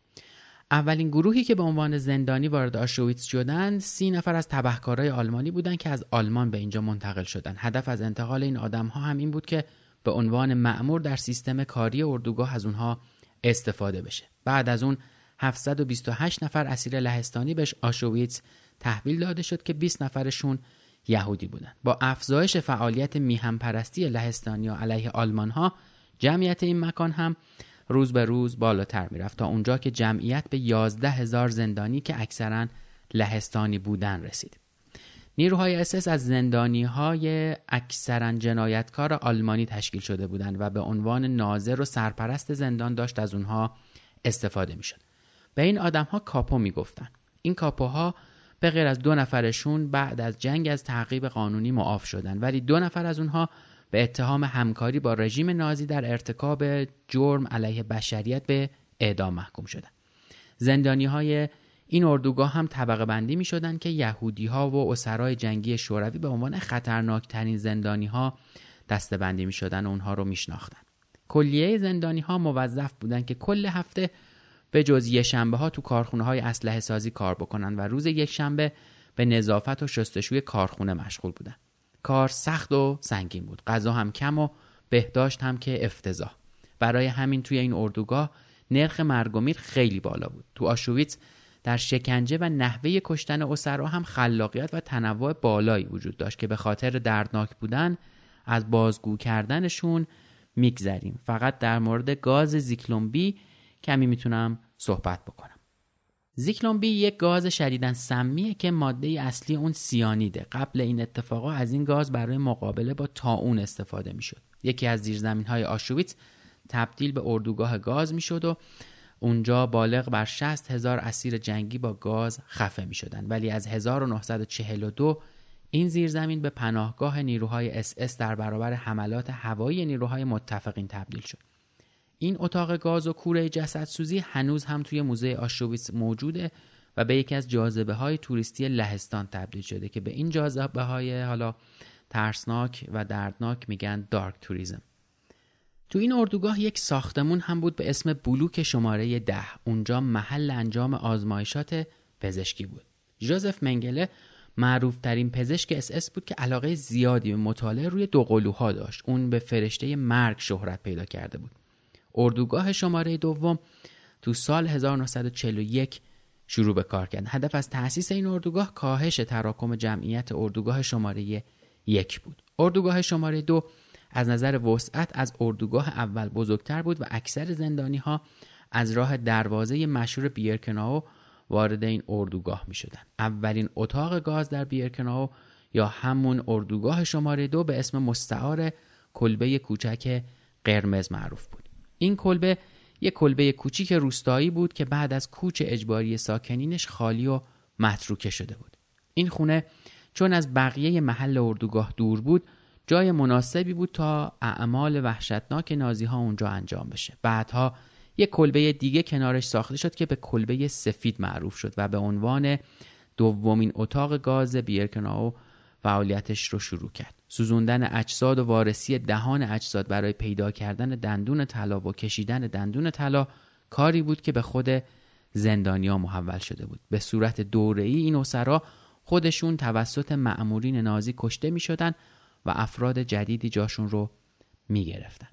اولین گروهی که به عنوان زندانی وارد آشویتز شدند سی نفر از تبهکارای آلمانی بودند که از آلمان به اینجا منتقل شدند. هدف از انتقال این آدم‌ها هم این بود که به عنوان مأمور در سیستم کاری اردوگاه از اونها استفاده بشه. بعد از اون هفتصد و بیست و هشت نفر اسیر لهستانی به آشویتز تحویل داده شد که بیست نفرشون یهودی بودند. با افزایش فعالیت میهم پرستی لهستانی‌ها علیه آلمان‌ها جمعیت این مکان هم روز به روز بالاتر میرفت تا اونجا که جمعیت به یازده هزار زندانی که اکثرا لهستانی بودن رسید. نیروهای اس اس از زندانی‌های اکثرا جنایتکار آلمانی تشکیل شده بودند و به عنوان ناظر و سرپرست زندان داشت از اونها استفاده میشد. به این آدم‌ها کاپو میگفتن. این کاپوها به غیر از دو نفرشون بعد از جنگ از تعقیب قانونی معاف شدند، ولی دو نفر از اونها به اتهام همکاری با رژیم نازی در ارتکاب جرم علیه بشریت به اعدام محکوم شدند. زندانی‌های این اردوگاه هم طبقه بندی می شدن که یهودی ها و اسرای جنگی شوروی به عنوان خطرناکترین زندانی ها دسته بندی می شدن و اونها رو می شناختن. کلیه زندانی ها موظف بودن که کل هفته به جز یک شنبه ها تو کارخونه های اسلحه سازی کار بکنن و روز یک شنبه به نظافت و شستشوی کارخونه مشغول بودن. کار سخت و سنگین بود. غذا هم کم و بهداشت هم که افتضاح. برای همین توی این اردوگاه نرخ مرگ و میر خیلی بالا بود. تو آشویتز در شکنجه و نحوه کشتن اسرا هم خلاقیت و تنوع بالایی وجود داشت که به خاطر دردناک بودن از بازگو کردنشون میگذریم. فقط در مورد گاز زیکلون بی کمی میتونم صحبت بکنم. زیکلون بی یک گاز شدیداً سمیه که ماده اصلی اون سیانیده. قبل این اتفاقا از این گاز برای مقابله با طاعون استفاده میشد. یکی از زیرزمین‌های آشویتز تبدیل به اردوگاه گاز میشد و اونجا بالغ بر شصت هزار اسیر جنگی با گاز خفه می شدن. ولی از هزار و نهصد و چهل و دو این زیرزمین به پناهگاه نیروهای اس اس در برابر حملات هوایی نیروهای متفقین تبدیل شد. این اتاق گاز و کوره جسدسوزی هنوز هم توی موزه آشویتز موجوده و به یکی از جاذبه های توریستی لهستان تبدیل شده که به این جاذبه های حالا ترسناک و دردناک میگن دارک توریسم. تو این اردوگاه یک ساختمون هم بود به اسم بلوک شماره ده. اونجا محل انجام آزمایشات پزشکی بود. ژوزف منگله معروف ترین پزشک اس اس بود که علاقه زیادی به مطالعه روی دوقلوها داشت. اون به فرشته مرگ شهرت پیدا کرده بود. اردوگاه شماره دوم تو سال هزار و نهصد و چهل و یک شروع به کار کردن. هدف از تأسیس این اردوگاه کاهش تراکم جمعیت اردوگاه شماره یک بود. اردوگاه شماره دو از نظر وسعت از اردوگاه اول بزرگتر بود و اکثر زندانی‌ها از راه دروازه مشهور بیرکناو وارد این اردوگاه می شدن. اولین اتاق گاز در بیرکناو یا همون اردوگاه شماره دو به اسم مستعار کلبه کوچک قرمز معروف بود. این کلبه یک کلبه کوچیک روستایی بود که بعد از کوچ اجباری ساکنینش خالی و متروکه شده بود. این خونه چون از بقیه محل اردوگاه دور بود، جای مناسبی بود تا اعمال وحشتناک نازی ها اونجا انجام بشه. بعدها یک کلبه دیگه کنارش ساخته شد که به کلبه سفید معروف شد و به عنوان دومین اتاق گاز بیرکناو فعالیتش رو شروع کرد. سوزوندن اجساد و وارسی دهان اجساد برای پیدا کردن دندون طلا و کشیدن دندون طلا کاری بود که به خود زندانیا محول شده بود. به صورت دوره‌ای این اسرا خودشون توسط مأمورین نازی کشته می شدن و افراد جدیدی جاشون رو می گرفتن.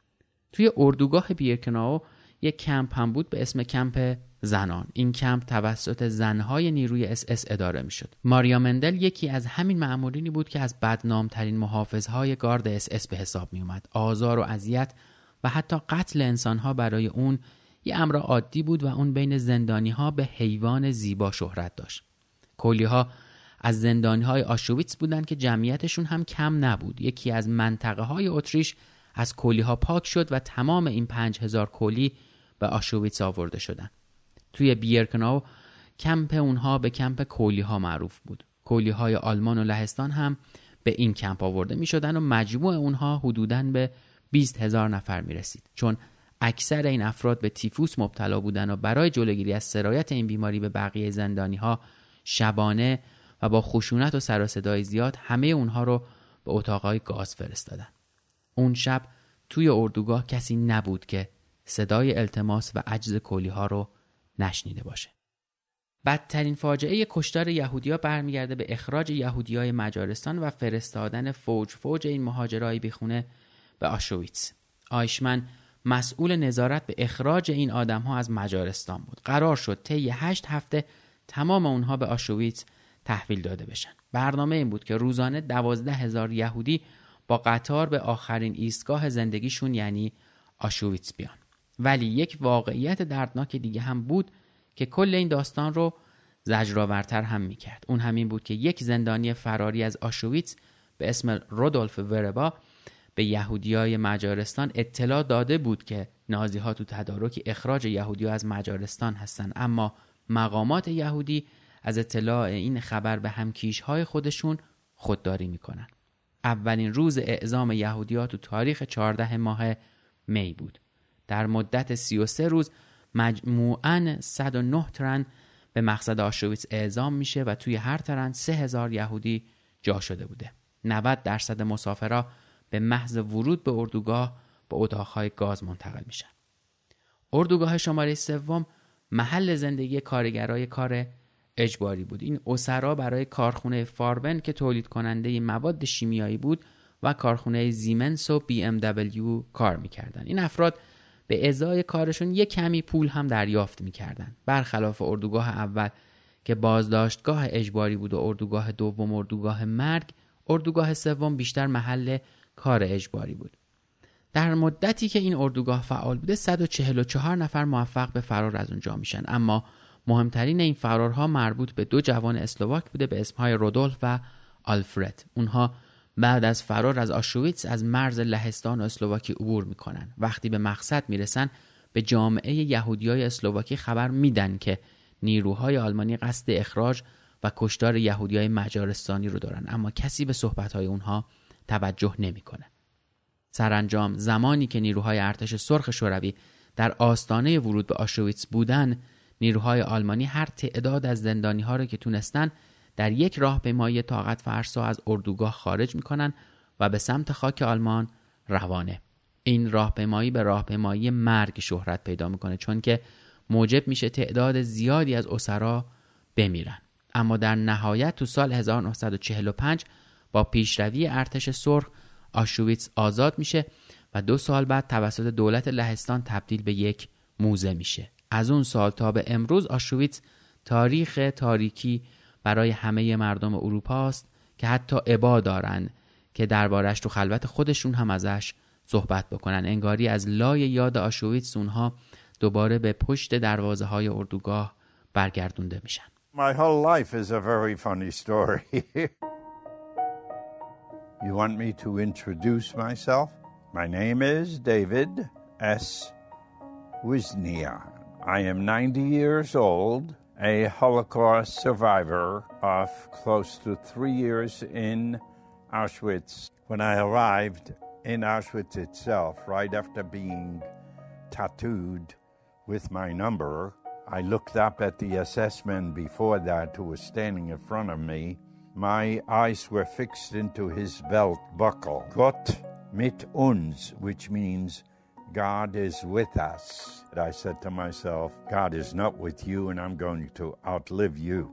توی اردوگاه بیرکناو یک کمپ هم بود به اسم کمپ زنان. این کمپ توسط زنهای نیروی اس اس اداره می شد. ماریا مندل یکی از همین مأمورینی بود که از بدنامترین محافظهای گارد اس اس به حساب می اومد. آزار و اذیت و حتی قتل انسانها برای اون یه امر عادی بود و اون بین زندانیها به حیوان زیبا شهرت داشت. کلی‌ها از زندانی‌های آشویتس بودند که جمعیتشون هم کم نبود. یکی از منطقه‌های اتریش از کلی‌ها پاک شد و تمام این پنج هزار کلی به آشویتس آورده شدند. توی بیرکناو کمپ اونها به کمپ کلی‌ها معروف بود. کلی‌های آلمان و لهستان هم به این کمپ آورده می‌شدند و مجموع اونها حدوداً به بیست هزار نفر می‌رسید. چون اکثر این افراد به تیفوس مبتلا بودند و برای جلوگیری از سرایت این بیماری به بقیه زندانی‌ها شبانه و با خشونت و سر و صدای زیاد همه اونها رو به اتاقهای گاز فرستادن. اون شب توی اردوگاه کسی نبود که صدای التماس و عجز کلی‌ها رو نشنیده باشه. بدترین فاجعه کشتار یهودی‌ها برمیگرده به اخراج یهودیای مجارستان و فرستادن فوج فوج این مهاجرای بیخونه به آشویتس. آیشمن مسئول نظارت به اخراج این آدم‌ها از مجارستان بود. قرار شد طی هشت هفته تمام اونها به آشویتس تحویل داده بشن. برنامه این بود که روزانه دوازده هزار یهودی با قطار به آخرین ایستگاه زندگیشون یعنی آشویتس بیان. ولی یک واقعیت دردناک دیگه هم بود که کل این داستان رو زجرآورتر هم میکرد. اون همین بود که یک زندانی فراری از آشویتس به اسم رودولف وربا به یهودیای مجارستان اطلاع داده بود که نازی‌ها تو تدارک اخراج یهودی‌ها از مجارستان هستن، اما مقامات یهودی از اطلاع این خبر به همکیش‌های خودشون خودداری میکنن. اولین روز اعزام یهودی‌ها تو تاریخ چهاردهم ماه می بود. در مدت سی و سه روز مجموعاً صد و نه ترن به مقصد آشویتس اعزام میشه و توی هر ترن سه هزار یهودی جا شده بوده. نود درصد مسافرها به محض ورود به اردوگاه به اتاقهای گاز منتقل میشن. اردوگاه شماره سوم محل زندگی کارگرای کار اجباری بود. این اسرا برای کارخونه فاربن که تولید کننده مواد شیمیایی بود و کارخونه زیمنس و بی ام دبلیو کار میکردن. این افراد به ازای کارشون یک کمی پول هم دریافت میکردن. برخلاف اردوگاه اول که بازداشتگاه اجباری بود و اردوگاه دوم اردوگاه مرگ، اردوگاه سوم بیشتر محل کار اجباری بود. در مدتی که این اردوگاه فعال بوده صد و چهل و چهار نفر موفق به فرار از اونجا میشن، اما مهمترین این فرارها مربوط به دو جوان اسلواک بوده به اسمهای رودولف و آلفرد. اونها بعد از فرار از آشویتس از مرز لهستان و اسلواکی عبور میکنن. وقتی به مقصد میرسن به جامعه یهودیای اسلواکی خبر میدن که نیروهای آلمانی قصد اخراج و کشتار یهودیای مجارستانی رو دارن، اما کسی به صحبتهای اونها توجه نمیکنه. سرانجام زمانی که نیروهای ارتش سرخ شوروی در آستانه ورود به آشویتس بودن، نیروهای آلمانی هر تعداد از زندانی‌ها رو که تونستن در یک راهپیمایی طاقت فرسا از اردوگاه خارج میکنن و به سمت خاک آلمان روانه. این راهپیمایی به راهپیمایی مرگ شهرت پیدا میکنه، چون که موجب میشه تعداد زیادی از اسرا بمیرن. اما در نهایت تو سال هزار و نهصد و چهل و پنج با پیشروی ارتش سرخ آشویتس آزاد میشه و دو سال بعد توسط دولت لهستان تبدیل به یک موزه میشه. از اون سال تا به امروز آشویتس تاریخ تاریکی برای همه مردم اروپا است که حتی ابا دارن که دربارش تو خلوت خودشون هم ازش صحبت بکنن. انگاری از لای یاد آشویتس اونها دوباره به پشت دروازه های اردوگاه برگردونده میشن. My whole life is a very funny story. You want me to introduce myself? My name is David S. Wisnia. I am ninety years old, a Holocaust survivor of close to three years in Auschwitz. When I arrived in Auschwitz itself, right after being tattooed with my number, I looked up at the S S man before that who was standing in front of me. My eyes were fixed into his belt buckle. Gott mit uns, which means God is with us. I said to myself, God is not with you and I'm going to outlive you.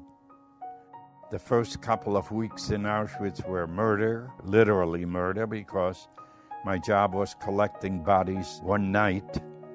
The first couple of weeks in Auschwitz were murder, literally murder, because my job was collecting bodies one night.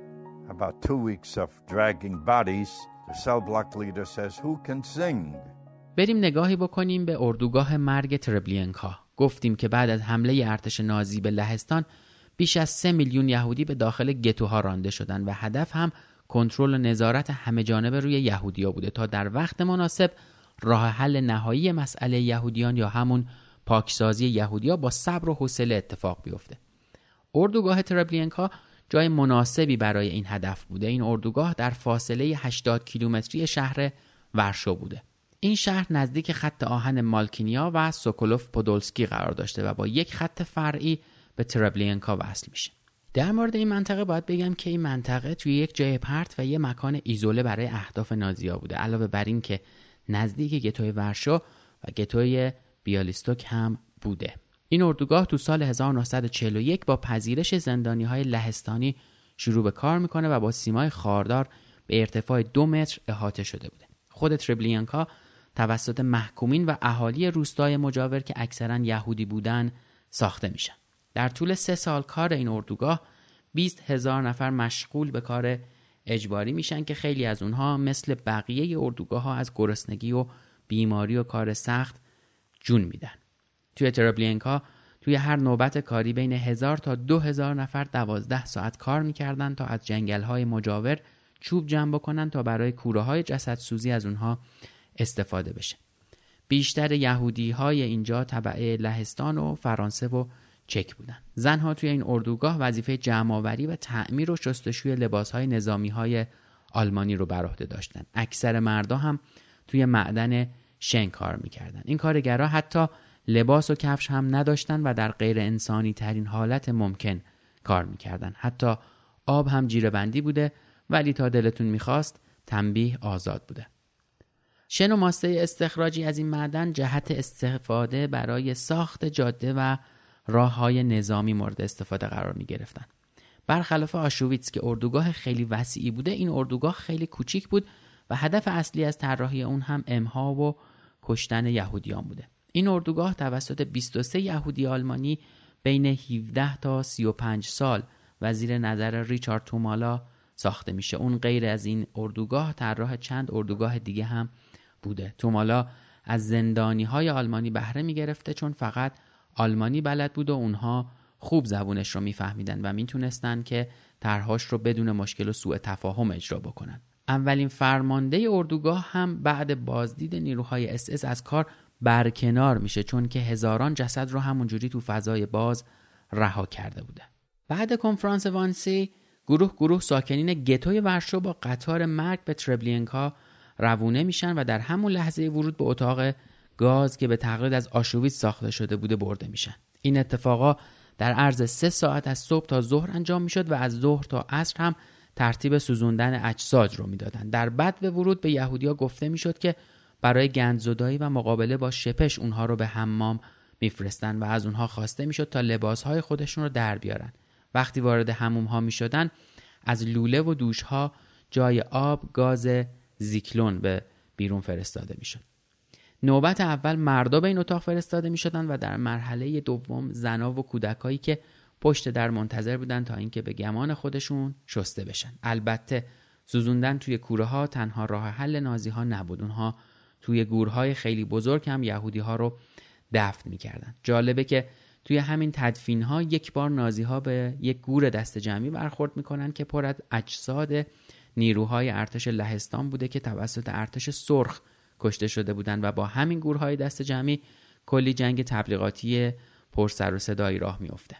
About two weeks of dragging bodies, the cell block leader says, who can sing? بریم نگاهی بکنیم به اردوگاه مرگ تربلینکا. گفتیم که بعد از حمله ارتش نازی به لهستان بیش از سه میلیون یهودی به داخل گتوها رانده شدن و هدف هم کنترل و نظارت همه جانبه روی یهودی‌ها بوده تا در وقت مناسب راه حل نهایی مسئله یهودیان یا همون پاکسازی یهودی‌ها با صبر و حوصله اتفاق بیفته. اردوگاه تربلینکا جای مناسبی برای این هدف بوده. این اردوگاه در فاصله هشتاد کیلومتری شهر ورشو بوده. این شهر نزدیک خط آهن مالکینیا و سوکولوف پودولسکی قرار داشته و با یک خط فرعی به تربلینکا وصل میشه. در مورد این منطقه باید بگم که این منطقه توی یک جای پرت و یک مکان ایزوله برای اهداف نازی‌ها بوده. علاوه بر این که نزدیک گتوی ورشو و گتوی بیالیستوک هم بوده. این اردوگاه تو سال هزار و نهصد و چهل و یک با پذیرش زندانی‌های لهستانی شروع به کار میکنه و با سیمای خاردار به ارتفاع دو متر احاطه شده بوده. خود تربلینکا توسط محکومین و اهالی روستای مجاور که اکثرا یهودی بودن ساخته میشن. در طول سه سال کار این اردوگاه بیست هزار نفر مشغول به کار اجباری میشن که خیلی از اونها مثل بقیه اردوگاه ها از گرسنگی و بیماری و کار سخت جون میدن. توی تربلینکا توی هر نوبت کاری بین هزار تا دو هزار نفر دوازده ساعت کار میکردن تا از جنگل های مجاور چوب جمع بکنن تا برای کوره های جسدسوزی از اونها استفاده بشه. بیشتر یهودی های اینجا تبع لهستان و فرانسه و چک بودن. زنها توی این اردوگاه وظیفه جمع‌آوری و تعمیر و شستشوی لباس‌های نظامی‌های آلمانی رو بر عهده داشتن. اکثر مردا هم توی معدن شن کار می‌کردن. این کارگرها حتی لباس و کفش هم نداشتن و در غیر انسانی ترین حالت ممکن کار می‌کردن. حتی آب هم جیره‌بندی بوده، ولی تا دلتون می‌خواست تنبیه آزاد بوده. شن و ماسه استخراجی از این معدن جهت استفاده برای ساخت جاده و راه‌های نظامی مورد استفاده قرار می‌گرفتن. برخلاف آشویتس که اردوگاه خیلی وسیعی بوده، این اردوگاه خیلی کوچیک بود و هدف اصلی از طراحی اون هم امها و کشتن یهودیان بوده. این اردوگاه توسط بیست و سه یهودی آلمانی بین هفده تا سی و پنج سال و زیر نظر ریچارد تومالا ساخته میشه. اون غیر از این اردوگاه طراح چند اردوگاه دیگه هم بوده. تومالا از زندانی‌های آلمانی بهره می‌گرفته چون فقط آلمانی بلد بود و اونها خوب زبونش رو میفهمیدن و میتونستن که طرحهاش رو بدون مشکل و سوء تفاهم اجرا بکنن. اولین فرمانده اردوگاه هم بعد بازدید نیروهای اس اس از کار برکنار میشه چون که هزاران جسد رو همونجوری تو فضای باز رها کرده بوده. بعد کنفرانس وانسی گروه گروه ساکنین گتوی ورشو با قطار مرگ به تربلینکا روونه میشن و در همون لحظه ورود به اتاق گاز که به تقلید از آشویتس ساخته شده بوده برده میشن. این اتفاقا در عرض سه ساعت از صبح تا ظهر انجام میشد و از ظهر تا عصر هم ترتیب سوزوندن اجساد رو میدادن. در بدو ورود به یهودیا گفته میشد که برای گندزدایی و مقابله با شپش اونها رو به حمام میفرستن و از اونها خواسته میشد تا لباسهای خودشون رو در بیارن. وقتی وارد حموم ها میشدن از لوله و دوش ها جای آب گاز زیکلون به بیرون فرستاده میشد. نوبت اول مردا به این اتاق فرستاده می شدن و در مرحله دوم زنا و کودکایی که پشت در منتظر بودن تا اینکه به گمان خودشون شسته بشن. البته سوزوندن توی کوره ها تنها راه حل نازی ها نبود. اونها توی گورهای خیلی بزرگ هم یهودی ها رو دفن میکردن. جالبه که توی همین تدفین ها یک بار نازی ها به یک گور دست جمعی برخورد میکنن که پر از اجساد نیروهای ارتش لهستان بوده که توسط ارتش سرخ کشته شده بودن و با همین گورهای دست جمعی کلی جنگ تبلیغاتی پر سر و صدایی راه میفته.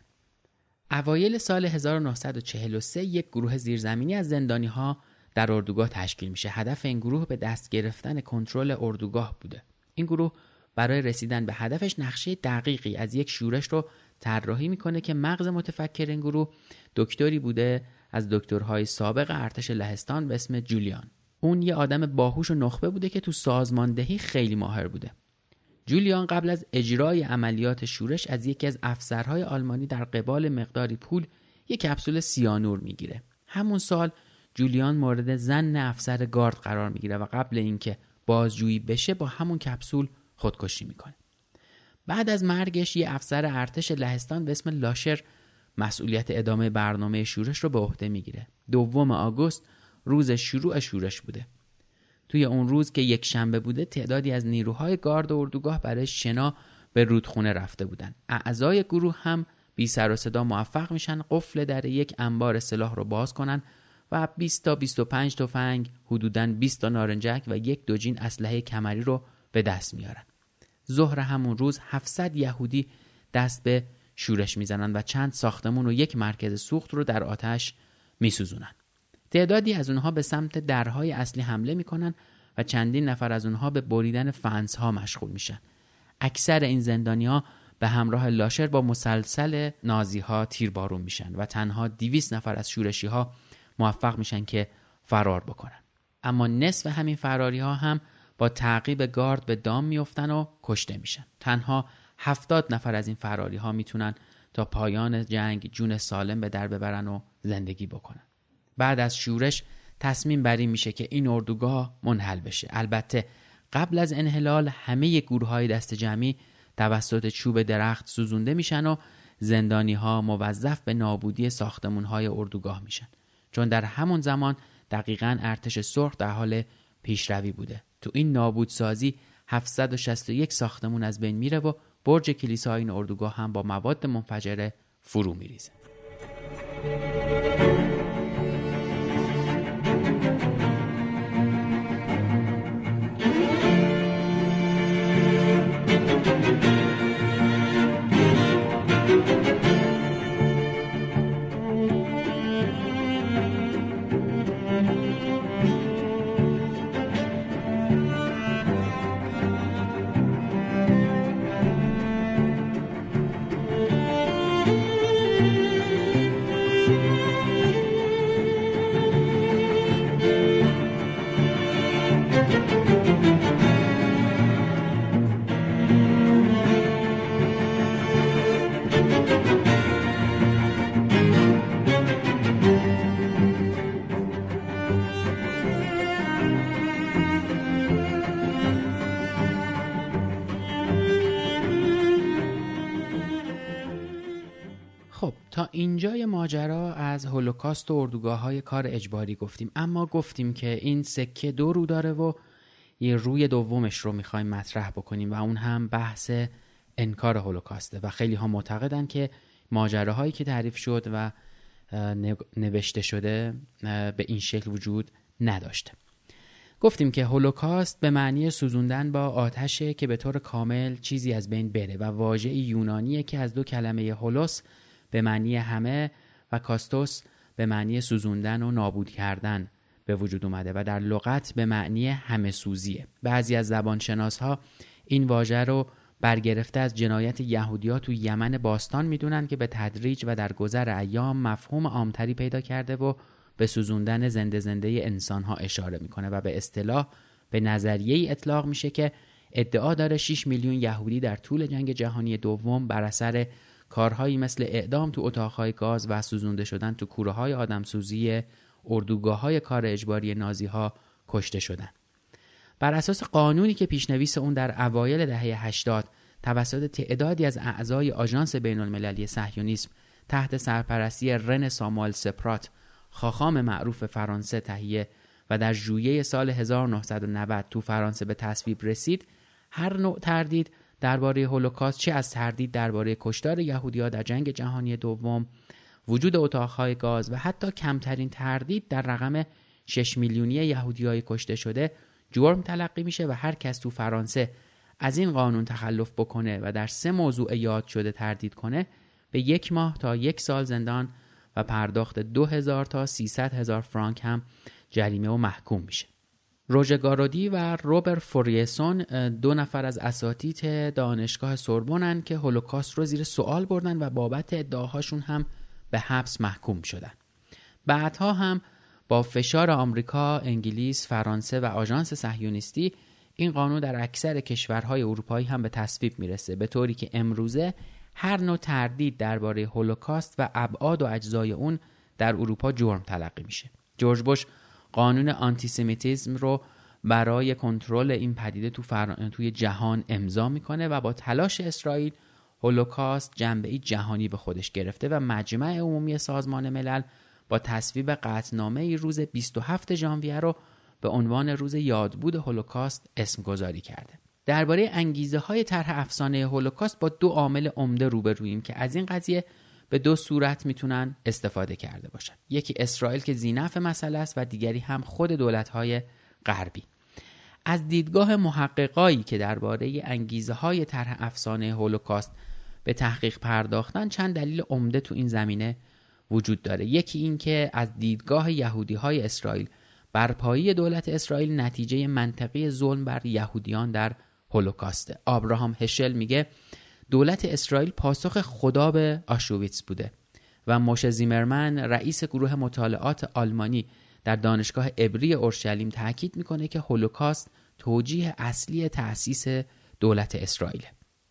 اوایل سال هزار و نهصد و چهل و سه یک گروه زیرزمینی از زندانی ها در اردوگاه تشکیل میشه. هدف این گروه به دست گرفتن کنترل اردوگاه بوده. این گروه برای رسیدن به هدفش نقشه دقیقی از یک شورش رو طراحی میکنه که مغز متفکر این گروه دکتری بوده از دکترهای سابق ارتش لهستان به اسم جولیان. اون یه آدم باهوش و نخبه بوده که تو سازماندهی خیلی ماهر بوده. جولیان قبل از اجرای عملیات شورش از یکی از افسرهای آلمانی در قبال مقداری پول یک کپسول سیانور میگیره. همون سال جولیان مورد ظن افسر گارد قرار میگیره و قبل اینکه بازجویی بشه با همون کپسول خودکشی میکنه. بعد از مرگش یه افسر ارتش لهستان به اسم لاشر مسئولیت ادامه برنامه شورش رو به عهده میگیره. دوم آگوست روز شروع شورش بوده. توی اون روز که یک شنبه بوده تعدادی از نیروهای گارد و اردوگاه برای شنا به رودخونه رفته بودن. اعضای گروه هم بی سر و صدا موفق میشن قفل در یک انبار سلاح رو باز کنن و بیست تا بیست و پنج تفنگ، حدوداً بیست تا نارنجک و یک دوجین اسلحه کمری رو به دست میارن. ظهر همون روز هفتصد یهودی دست به شورش میزنن و چند ساختمون و یک مرکز سوخت رو در آتش میسوزونن. تعدادی از اونها به سمت درهای اصلی حمله میکنن و چندین نفر از اونها به بریدن فنس ها مشغول میشن. اکثر این زندانی ها به همراه لاشر با مسلسل نازی ها تیربارون میشن و تنها دویست نفر از شورشی ها موفق میشن که فرار بکنن. اما نصف همین فراری ها هم با تعقیب گارد به دام میافتن و کشته میشن. تنها هفتاد نفر از این فراری ها میتونن تا پایان جنگ جون سالم به در ببرن و زندگی بکنن. بعد از شورش تصمیم بر این میشه که این اردوگاه منحل بشه. البته قبل از انحلال همه گورهای دست جمعی توسط چوب درخت سوزونده میشن و زندانی ها موظف به نابودی ساختمون های اردوگاه میشن، چون در همون زمان دقیقاً ارتش سرخ در حال پیشروی بوده. تو این نابودسازی هفتصد و شصت و یک ساختمون از بین میره و برج کلیسای این اردوگاه هم با مواد منفجره فرو میریزه. خب تا اینجای ماجرا از هولوکاست و اردوگاه‌های کار اجباری گفتیم، اما گفتیم که این سکه دو رو داره و یه روی دومش رو میخوایم مطرح بکنیم و اون هم بحث انکار هولوکاسته و خیلی ها معتقدن که ماجراهایی که تعریف شد و نوشته شده به این شکل وجود نداشته. گفتیم که هولوکاست به معنی سوزوندن با آتشه که به طور کامل چیزی از بین بره و واژه یونانیه که از دو کلمه هولوس به معنی همه و کاستوس به معنی سوزوندن و نابود کردن به وجود اومده و در لغت به معنی همه سوزیه. بعضی از زبانشناسها این واژه رو برگرفته از جنایت یهودی‌ها تو یمن باستان میدونن که به تدریج و در گذر ایام مفهوم عامتری پیدا کرده و به سوزوندن زنده زنده انسان‌ها اشاره میکنه و به اصطلاح به نظریه‌ای اطلاق میشه که ادعا داره شش میلیون یهودی در طول جنگ جهانی دوم بر اثر کارهایی مثل اعدام تو اتاقهای گاز و سوزونده شدن تو کوره‌های آدمسوزی اردوگاه‌های کار اجباری نازی‌ها کشته شدن. بر اساس قانونی که پیشنویس اون در اوایل دهه هشتاد توسط تعدادی از اعضای آژانس بین‌المللی صهیونیسم تحت سرپرستی رن ساموئل سپرات خاخام معروف فرانسه تهیه و در ژوئیه سال هزار و نهصد و نود تو فرانسه به تصویب رسید، هر نوع تردید درباره هولوکاست، چه از تردید درباره کشتار یهودی‌ها در جنگ جهانی دوم، وجود اتاق‌های گاز و حتی کمترین تردید در رقم شش میلیونی یهودی‌های کشته شده جرم تلقی میشه و هر کس تو فرانسه از این قانون تخلف بکنه و در سه موضوع یاد شده تردید کنه به یک ماه تا یک سال زندان و پرداخت دو هزار تا سیصد هزار فرانک هم جریمه و محکوم میشه. روژه گارودی و روبر فوریسون دو نفر از اساتید دانشگاه سوربونن که هولوکاست رو زیر سوال بردن و بابت ادعاهاشون هم به حبس محکوم شدن. بعدها هم با فشار آمریکا، انگلیس، فرانسه و آژانس صهیونیستی این قانون در اکثر کشورهای اروپایی هم به تصویب میرسه، به طوری که امروزه هر نوع تردید درباره هولوکاست و ابعاد و اجزای اون در اروپا جرم تلقی میشه. جورج بوش قانون آنتیسمیتیسم رو برای کنترل این پدیده تو فر... توی جهان امضا میکنه و با تلاش اسرائیل هولوکاست جنبه‌ای جهانی به خودش گرفته و مجمع عمومی سازمان ملل با تصویب قطعنامه روز بیست و هفتم ژانویه رو به عنوان روز یادبود هولوکاست اسم گذاری کرده. درباره انگیزه های طرح افسانه هولوکاست با دو عامل عمده روبروییم که از این قضیه به دو صورت میتونن استفاده کرده باشن. یکی اسرائیل که ذی‌نفع مسئله است و دیگری هم خود دولت‌های غربی. از دیدگاه محققایی که درباره انگیزه های طرح افسانه هولوکاست به تحقیق پرداختن چند دلیل عمده تو این زمینه وجود داره. یکی این که از دیدگاه یهودی‌های اسرائیل برپایی دولت اسرائیل نتیجه منطقی ظلم بر یهودیان در هولوکاسته. آبراهام هشل میگه دولت اسرائیل پاسخ خدا به آشویتس بوده و موشه زیمرمن رئیس گروه مطالعات آلمانی در دانشگاه عبری اورشلیم تاکید میکنه که هولوکاست توجیه اصلی تأسیس دولت اسرائیل.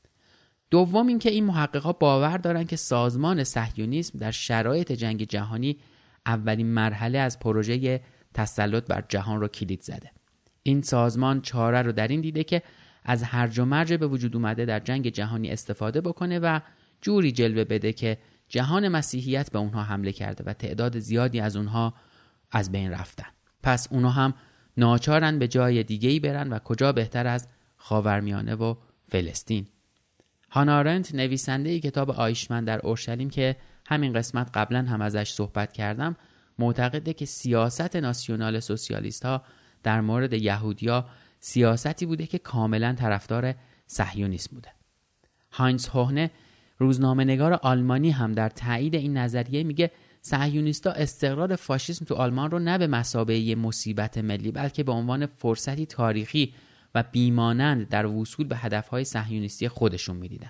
دوم این که این محققا باور دارن که سازمان صهیونیسم در شرایط جنگ جهانی اولین مرحله از پروژه تسلط بر جهان رو کلید زده. این سازمان چاره رو در این دیده که از هرج و مرج به وجود اومده در جنگ جهانی استفاده بکنه و جوری جلوه بده که جهان مسیحیت به اونها حمله کرده و تعداد زیادی از اونها از بین رفتن. پس اونها هم ناچارن به جای دیگه‌ای برن و کجا بهتر از خاورمیانه و فلسطین. هانا آرنت نویسنده کتاب آیشمن در اورشلیم که همین قسمت قبلا هم ازش صحبت کردم معتقده که سیاست ناسیونال سوسیالیست ها در مورد یهودیا سیاستی بوده که کاملا طرفدار صهیونیسم بوده. هاینز هوهنه روزنامه‌نگار آلمانی هم در تایید این نظریه میگه صهیونیست‌ها استقرار فاشیسم تو آلمان رو نه به مثابه یه مصیبت ملی بلکه به عنوان فرصتی تاریخی و بیمانند در وصول به هدف‌های صهیونیستی خودشون می‌دیدن.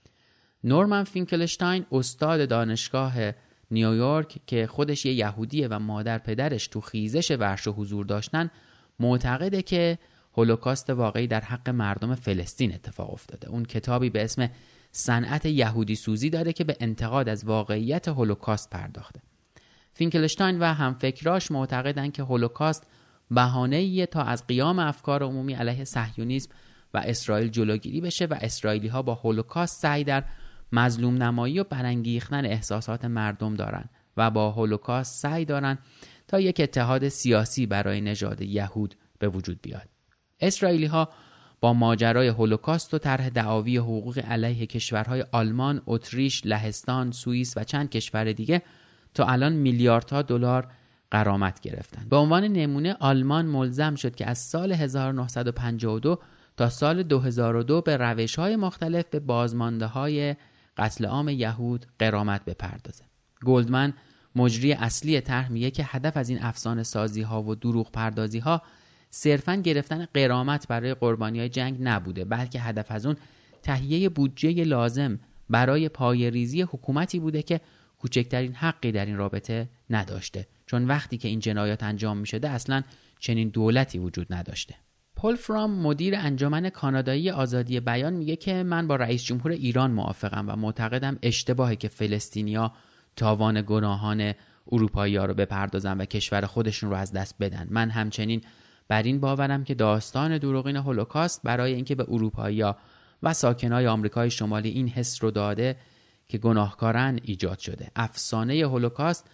نورمن فینکلشتاین استاد دانشگاه نیویورک که خودش یه یهودیه و مادر پدرش تو خیزش ورشو حضور داشتن معتقده که هولوکاست واقعی در حق مردم فلسطین اتفاق افتاده. اون کتابی به اسم صنعت یهودی سوزی داره که به انتقاد از واقعیت هولوکاست پرداخته. فینکلشتاین و همفکراش معتقدن که هولوکاست بهانه‌ایه تا از قیام افکار عمومی علیه صهیونیسم و اسرائیل جلوگیری بشه و اسرائیلی‌ها با هولوکاست سعی در مظلوم نمایی و برانگیختن احساسات مردم دارن و با هولوکاست سعی دارن تا یک اتحاد سیاسی برای نژاد یهود به وجود بیاد. اسرائیلی‌ها با ماجرای هولوکاست و طرح دعاوی حقوق علیه کشورهای آلمان، اتریش، لهستان، سوئیس و چند کشور دیگه تا الان میلیاردها دلار غرامت گرفتن. به عنوان نمونه آلمان ملزم شد که از سال هزار و نهصد و پنجاه و دو تا سال دو هزار و دو به روش‌های مختلف به بازمانده‌های قتل عام یهود غرامت بپردازه. گلدمن مجری اصلی طرح میگه که هدف از این افسانه سازی‌ها و دروغ پردازی‌ها صرفاً گرفتن غرامت برای قربانی‌های جنگ نبوده بلکه هدف از اون تهیه بودجه لازم برای پایه‌ریزی حکومتی بوده که کوچکترین حقی در این رابطه نداشته، چون وقتی که این جنایات انجام می‌شده اصلاً چنین دولتی وجود نداشته. پل فرام مدیر انجمن کانادایی آزادی بیان میگه که من با رئیس جمهور ایران موافقم و معتقدم اشتباهه که فلسطینیا تاوان گناهان اروپایی‌ها رو بپردازن و کشور خودشون رو از دست بدن. من همچنین بر این باورم که داستان دروغین هولوکاست برای اینکه به اروپایی‌ها و ساکنای آمریکای شمالی این حس رو داده که گناهکارن ایجاد شده. افسانه هولوکاست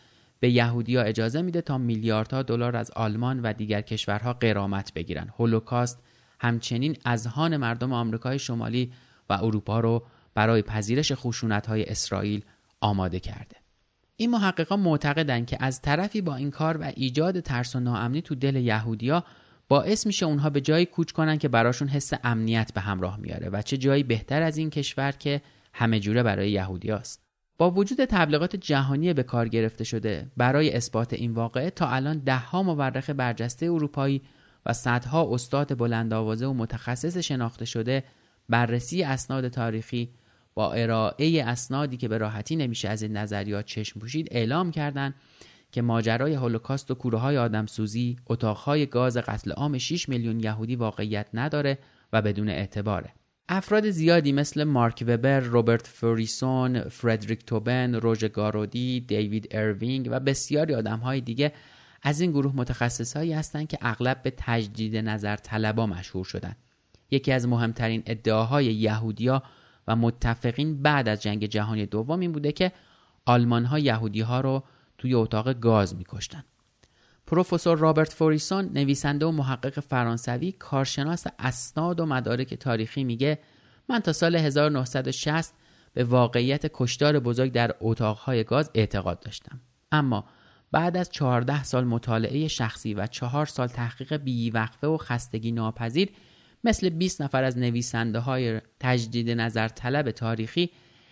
به یهودی‌ها اجازه میده تا میلیاردها دلار از آلمان و دیگر کشورها غرامت بگیرن. هولوکاست همچنین اذهان مردم آمریکای شمالی و اروپا رو برای پذیرش خشونت‌های اسرائیل آماده کرده. این محققان معتقدند که از طرفی با این کار و ایجاد ترس و ناامنی تو دل یهودی‌ها باعث میشه اونها به جایی کوچ کنن که براشون حس امنیت به همراه میاره و چه جایی بهتر از این کشور که همه جوره برای یهودیاست. با وجود تبلیغات جهانی به کار گرفته شده برای اثبات این واقعه، تا الان ده‌ها مورخ برجسته اروپایی و صدها استاد بلندآوازه و متخصص شناخته شده بررسی اسناد تاریخی با ارائه اسنادی که به راحتی نمیشه از این نظریات چشم پوشید اعلام کردند که ماجرای هولوکاست و کوره‌های آدمسوزی، اتاق‌های گاز قتل عام شش میلیون یهودی واقعیت نداره و بدون اعتباره. افراد زیادی مثل مارک وبر، روبرت فریسون، فردریک توبن، روژر گارودی، دیوید اروینگ و بسیاری آدم‌های دیگه از این گروه متخصصایی هستند که اغلب به تجدید نظر طلبا مشهور شدن. یکی از مهمترین ادعاهای یهودی‌ها و متفقین بعد از جنگ جهانی دوم این بوده که آلمان‌ها یهودی‌ها رو توی اتاق گاز می‌کشتن. پروفسور رابرت فریسون، نویسنده و محقق فرانسوی، کارشناس اسناد و مدارک تاریخی، میگه من تا سال هزار و نهصد و شصت به واقعیت کشتار بزرگ در اتاق‌های گاز اعتقاد داشتم. اما بعد از چهارده سال مطالعه شخصی و چهار سال تحقیق بی‌وقفه و خستگی ناپذیر مثل بیست نفر از نویسنده‌های تجدید نظر طلب تاریخی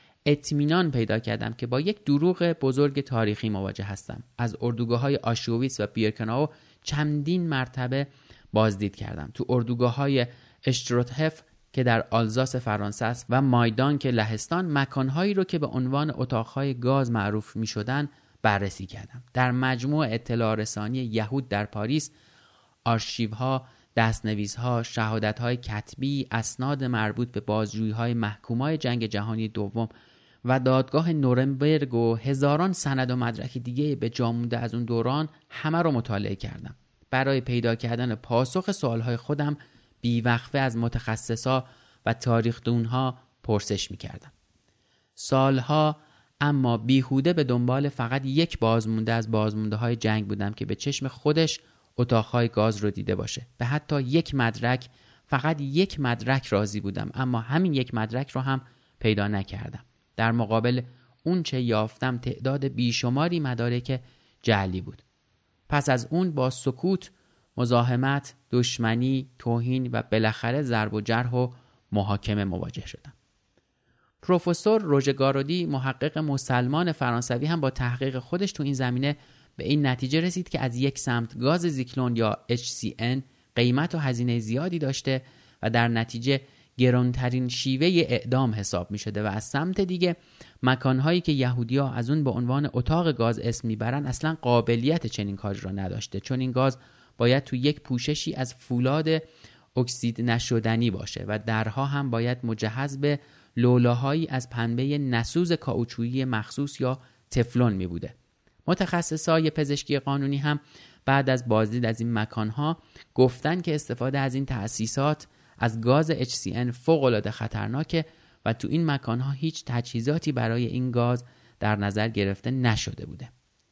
اطمینان پیدا کردم که با یک دروغ بزرگ تاریخی مواجه هستم. از اردوگاه‌های آشویتس و بیرکناو چندین مرتبه بازدید کردم. تو اردوگاه‌های اشتروتهف که در آلزاس فرانسه است و مایدان که لهستان، مکان‌هایی رو که به عنوان اتاق‌های گاز معروف می‌شدن بررسی کردم. در مجموع اطلاع رسانی یهود در پاریس، آرشیوها، دستنویس‌ها، شهادت‌های کتبی، اسناد مربوط به بازجویی‌های محکومای جنگ جهانی دوم و دادگاه نورنبرگ و هزاران سند و مدرک دیگه به جا مونده از اون دوران همه رو مطالعه کردم. برای پیدا کردن پاسخ سوال‌های خودم بی‌وقفه از متخصصا و تاریخ‌دون‌ها پرسش می‌کردم. سالها اما بیهوده به دنبال فقط یک بازمونده از بازمونده‌های جنگ بودم که به چشم خودش اتاق‌های گاز رو دیده باشه. به حتی یک مدرک، فقط یک مدرک راضی بودم، اما همین یک مدرک رو هم پیدا نکردم. در مقابل اون چه یافتم تعداد بیشماری مدارک جعلی بود. پس از اون با سکوت، مزاحمت، دشمنی، توهین و بالاخره ضرب و جرح و محاکمه مواجه شدم. پروفسور روژر گارودی، محقق مسلمان فرانسوی، هم با تحقیق خودش تو این زمینه به این نتیجه رسید که از یک سمت گاز زیکلون یا اچ سی ان قیمت و هزینه زیادی داشته و در نتیجه گرانترین شیوه اعدام حساب می شده و از سمت دیگه مکانهایی که یهودی‌ها از اون به عنوان اتاق گاز اسم میبرن اصلا قابلیت چنین کاری را نداشته، چون این گاز باید تو یک پوششی از فولاد اکسید نشدنی باشه و درها هم باید مجهز به لولاهایی از پنبه نسوز کائوچویی مخصوص یا تفلون می بوده. متخصصای پزشکی قانونی هم بعد از بازدید از این مکانها گفتن که استفاده از این تأسیسات از گاز اچ سی ان فوق‌العاده خطرناکه و تو این مکانها هیچ تجهیزاتی برای این گاز در نظر گرفته نشده بوده.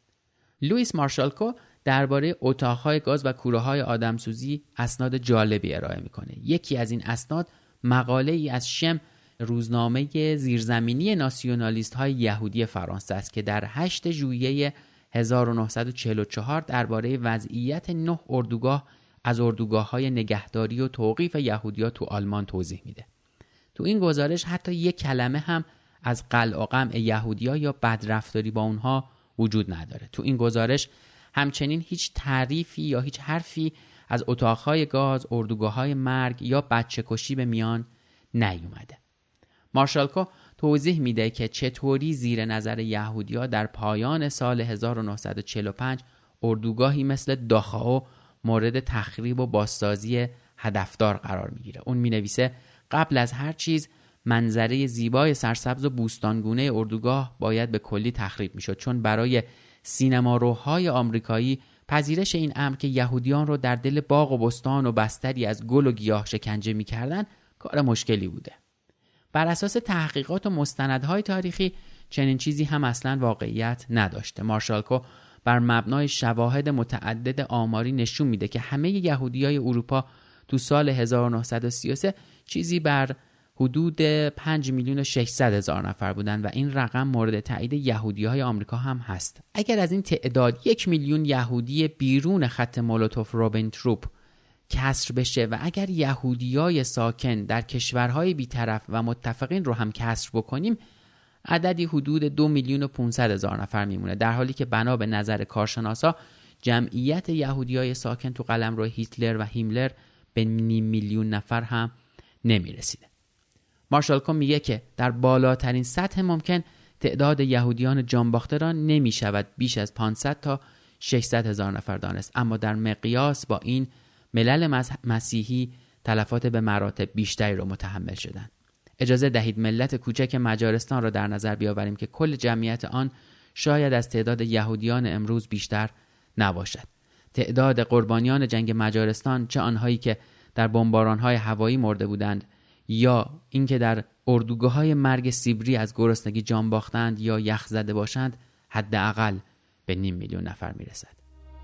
لوئیس مارشالکو درباره اتاق‌های گاز و کوره‌های آدمسوزی اسناد جالبی ارائه میکنه. یکی از این اسناد مقاله‌ای از شم، روزنامه زیرزمینی ناسیونالیست‌های یهودی فرانسه است که در هشتم ژوئیه هزار و نهصد و چهل و چهار درباره وضعیت نه اردوگاه از اردوگاه‌های نگهداری و توقیف یهودی‌ها تو آلمان توضیح میده. تو این گزارش حتی یک کلمه هم از قلع و قمع یهودی‌ها یا بدرفتاری با اونها وجود نداره. تو این گزارش همچنین هیچ تعریفی یا هیچ حرفی از اتاق‌های گاز، اردوگاه‌های مرگ یا بچه‌کشی به میان نیومده. مارشالکو توضیح میده که چطوری زیر نظر یهودی‌ها در پایان سال هزار و نهصد و چهل و پنج اردوگاهی مثل داخاو مورد تخریب و بازسازی هدفدار قرار میگیره. اون مینویسه قبل از هر چیز منظره زیبای سرسبز و بوستانگونه اردوگاه باید به کلی تخریب میشد، چون برای سینماروهای آمریکایی پذیرش این امر که یهودیان رو در دل باغ و بستان و بستری از گل و گیاه شکنجه میکردن کار مشکلی بوده. بر اساس تحقیقات و مستندهای تاریخی چنین چیزی هم اصلا واقعیت نداشته. مارشالکو بر مبنای شواهد متعدد آماری نشون میده که همه یهودیای اروپا تو سال هزار و نهصد و سی و سه چیزی بر حدود پنج میلیون و ششصد هزار نفر بودن و این رقم مورد تایید یهودیای آمریکا هم هست. اگر از این تعداد یک میلیون یهودی بیرون خط مولوتوف روبنتروپ کسر بشه و اگر یهودیای ساکن در کشورهای بیطرف و متفقین رو هم کسر بکنیم، عددی حدود دو میلیون و پانصد هزار نفر میمونه، در حالی که بنا به نظر کارشناسا جمعیت یهودیای ساکن تو قلمرو هیتلر و هیملر به نیم میلیون نفر هم نمیرسیده. مارشال کوم میگه که در بالاترین سطح ممکن تعداد یهودیان جانباخته را نمی شود بیش از پانصد تا ششصد هزار نفر دانست، اما در مقیاس با این ملل مسیحی تلفات به مراتب بیشتری را متحمل شدند. اجازه دهید ملت کوچک مجارستان را در نظر بیاوریم که کل جمعیت آن شاید از تعداد یهودیان امروز بیشتر نباشد. تعداد قربانیان جنگ مجارستان، چه آنهایی که در بمباران‌های هوایی مرده بودند یا اینکه در اردوگاه‌های مرگ سیبری از گرسنگی جان باختند یا یخ زده باشند، حداقل به نیم میلیون نفر میرسد.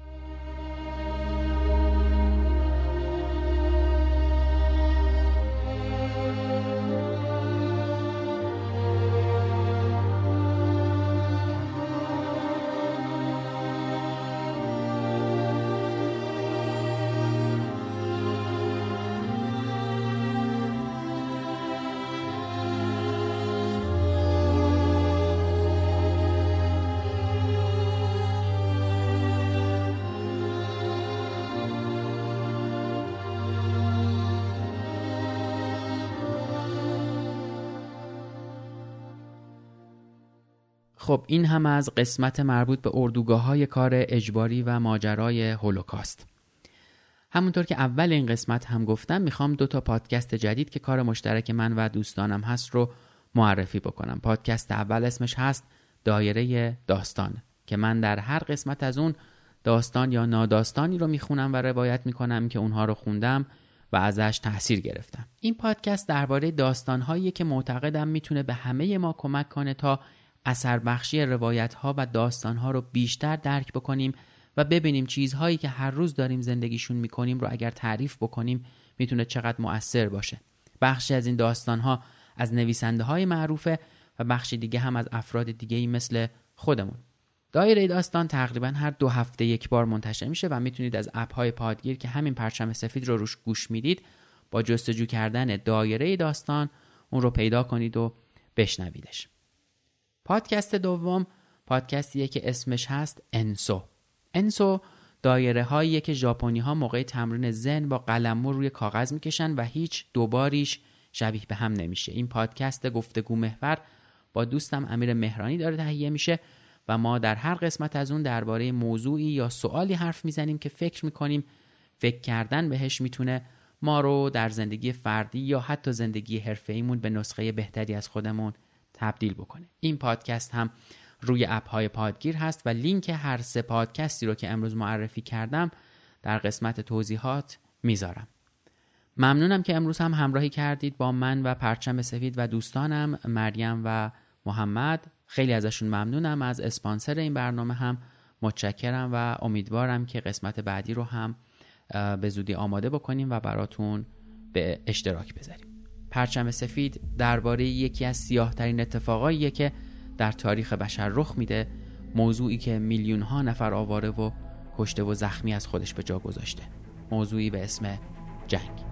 خب این هم از قسمت مربوط به اردوگاه‌های کار اجباری و ماجرای هولوکاست. همونطور که اول این قسمت هم گفتم، میخوام دو تا پادکست جدید که کار مشترک من و دوستانم هست رو معرفی بکنم. پادکست اول اسمش هست دایره داستان که من در هر قسمت از اون داستان یا ناداستانی رو میخونم و روایت میکنم که اونها رو خوندم و ازش تأثیر گرفتم. این پادکست درباره داستان‌هایی که معتقدم میتونه به همه ما کمک کنه تا اثر بخشی روایت ها و داستان ها رو بیشتر درک بکنیم و ببینیم چیزهایی که هر روز داریم زندگیشون میکنیم رو اگر تعریف بکنیم میتونه چقدر مؤثر باشه. بخشی از این داستان ها از نویسنده های معروفه و بخشی دیگه هم از افراد دیگه‌ای مثل خودمون. دایره داستان تقریبا هر دو هفته یک بار منتشر میشه و میتونید از اپ های پادگیر که همین پرچم سفید رو روش گوش میدید با جستجو کردن دایره داستان اون رو پیدا کنید و بشنویدش. پادکست دوم پادکستیه که اسمش هست انسو. انسو دایره هاییه که ژاپنی ها موقع تمرین ذهن با قلمو روی کاغذ میکشن و هیچ دوباریش شبیه به هم نمیشه. این پادکست گفتگو محور با دوستم امیر مهرانی داره تهیه میشه و ما در هر قسمت از اون درباره موضوعی یا سوالی حرف میزنیم که فکر میکنیم فکر کردن بهش میتونه ما رو در زندگی فردی یا حتی زندگی حرفه‌ایمون به نسخه بهتری از خودمون تبدیل بکنه. این پادکست هم روی اپ های پادگیر هست و لینک هر سه پادکستی رو که امروز معرفی کردم در قسمت توضیحات میذارم. ممنونم که امروز هم همراهی کردید با من و پرچم سفید و دوستانم مریم و محمد. خیلی ازشون ممنونم. از اسپانسر این برنامه هم متشکرم و امیدوارم که قسمت بعدی رو هم به زودی آماده بکنیم و براتون به اشتراک بذاریم. پرچم سفید درباره یکی از سیاه‌ترین اتفاقاییه که در تاریخ بشر رخ میده، موضوعی که میلیون ها نفر آواره و کشته و زخمی از خودش به جا گذاشته، موضوعی به اسم جنگ.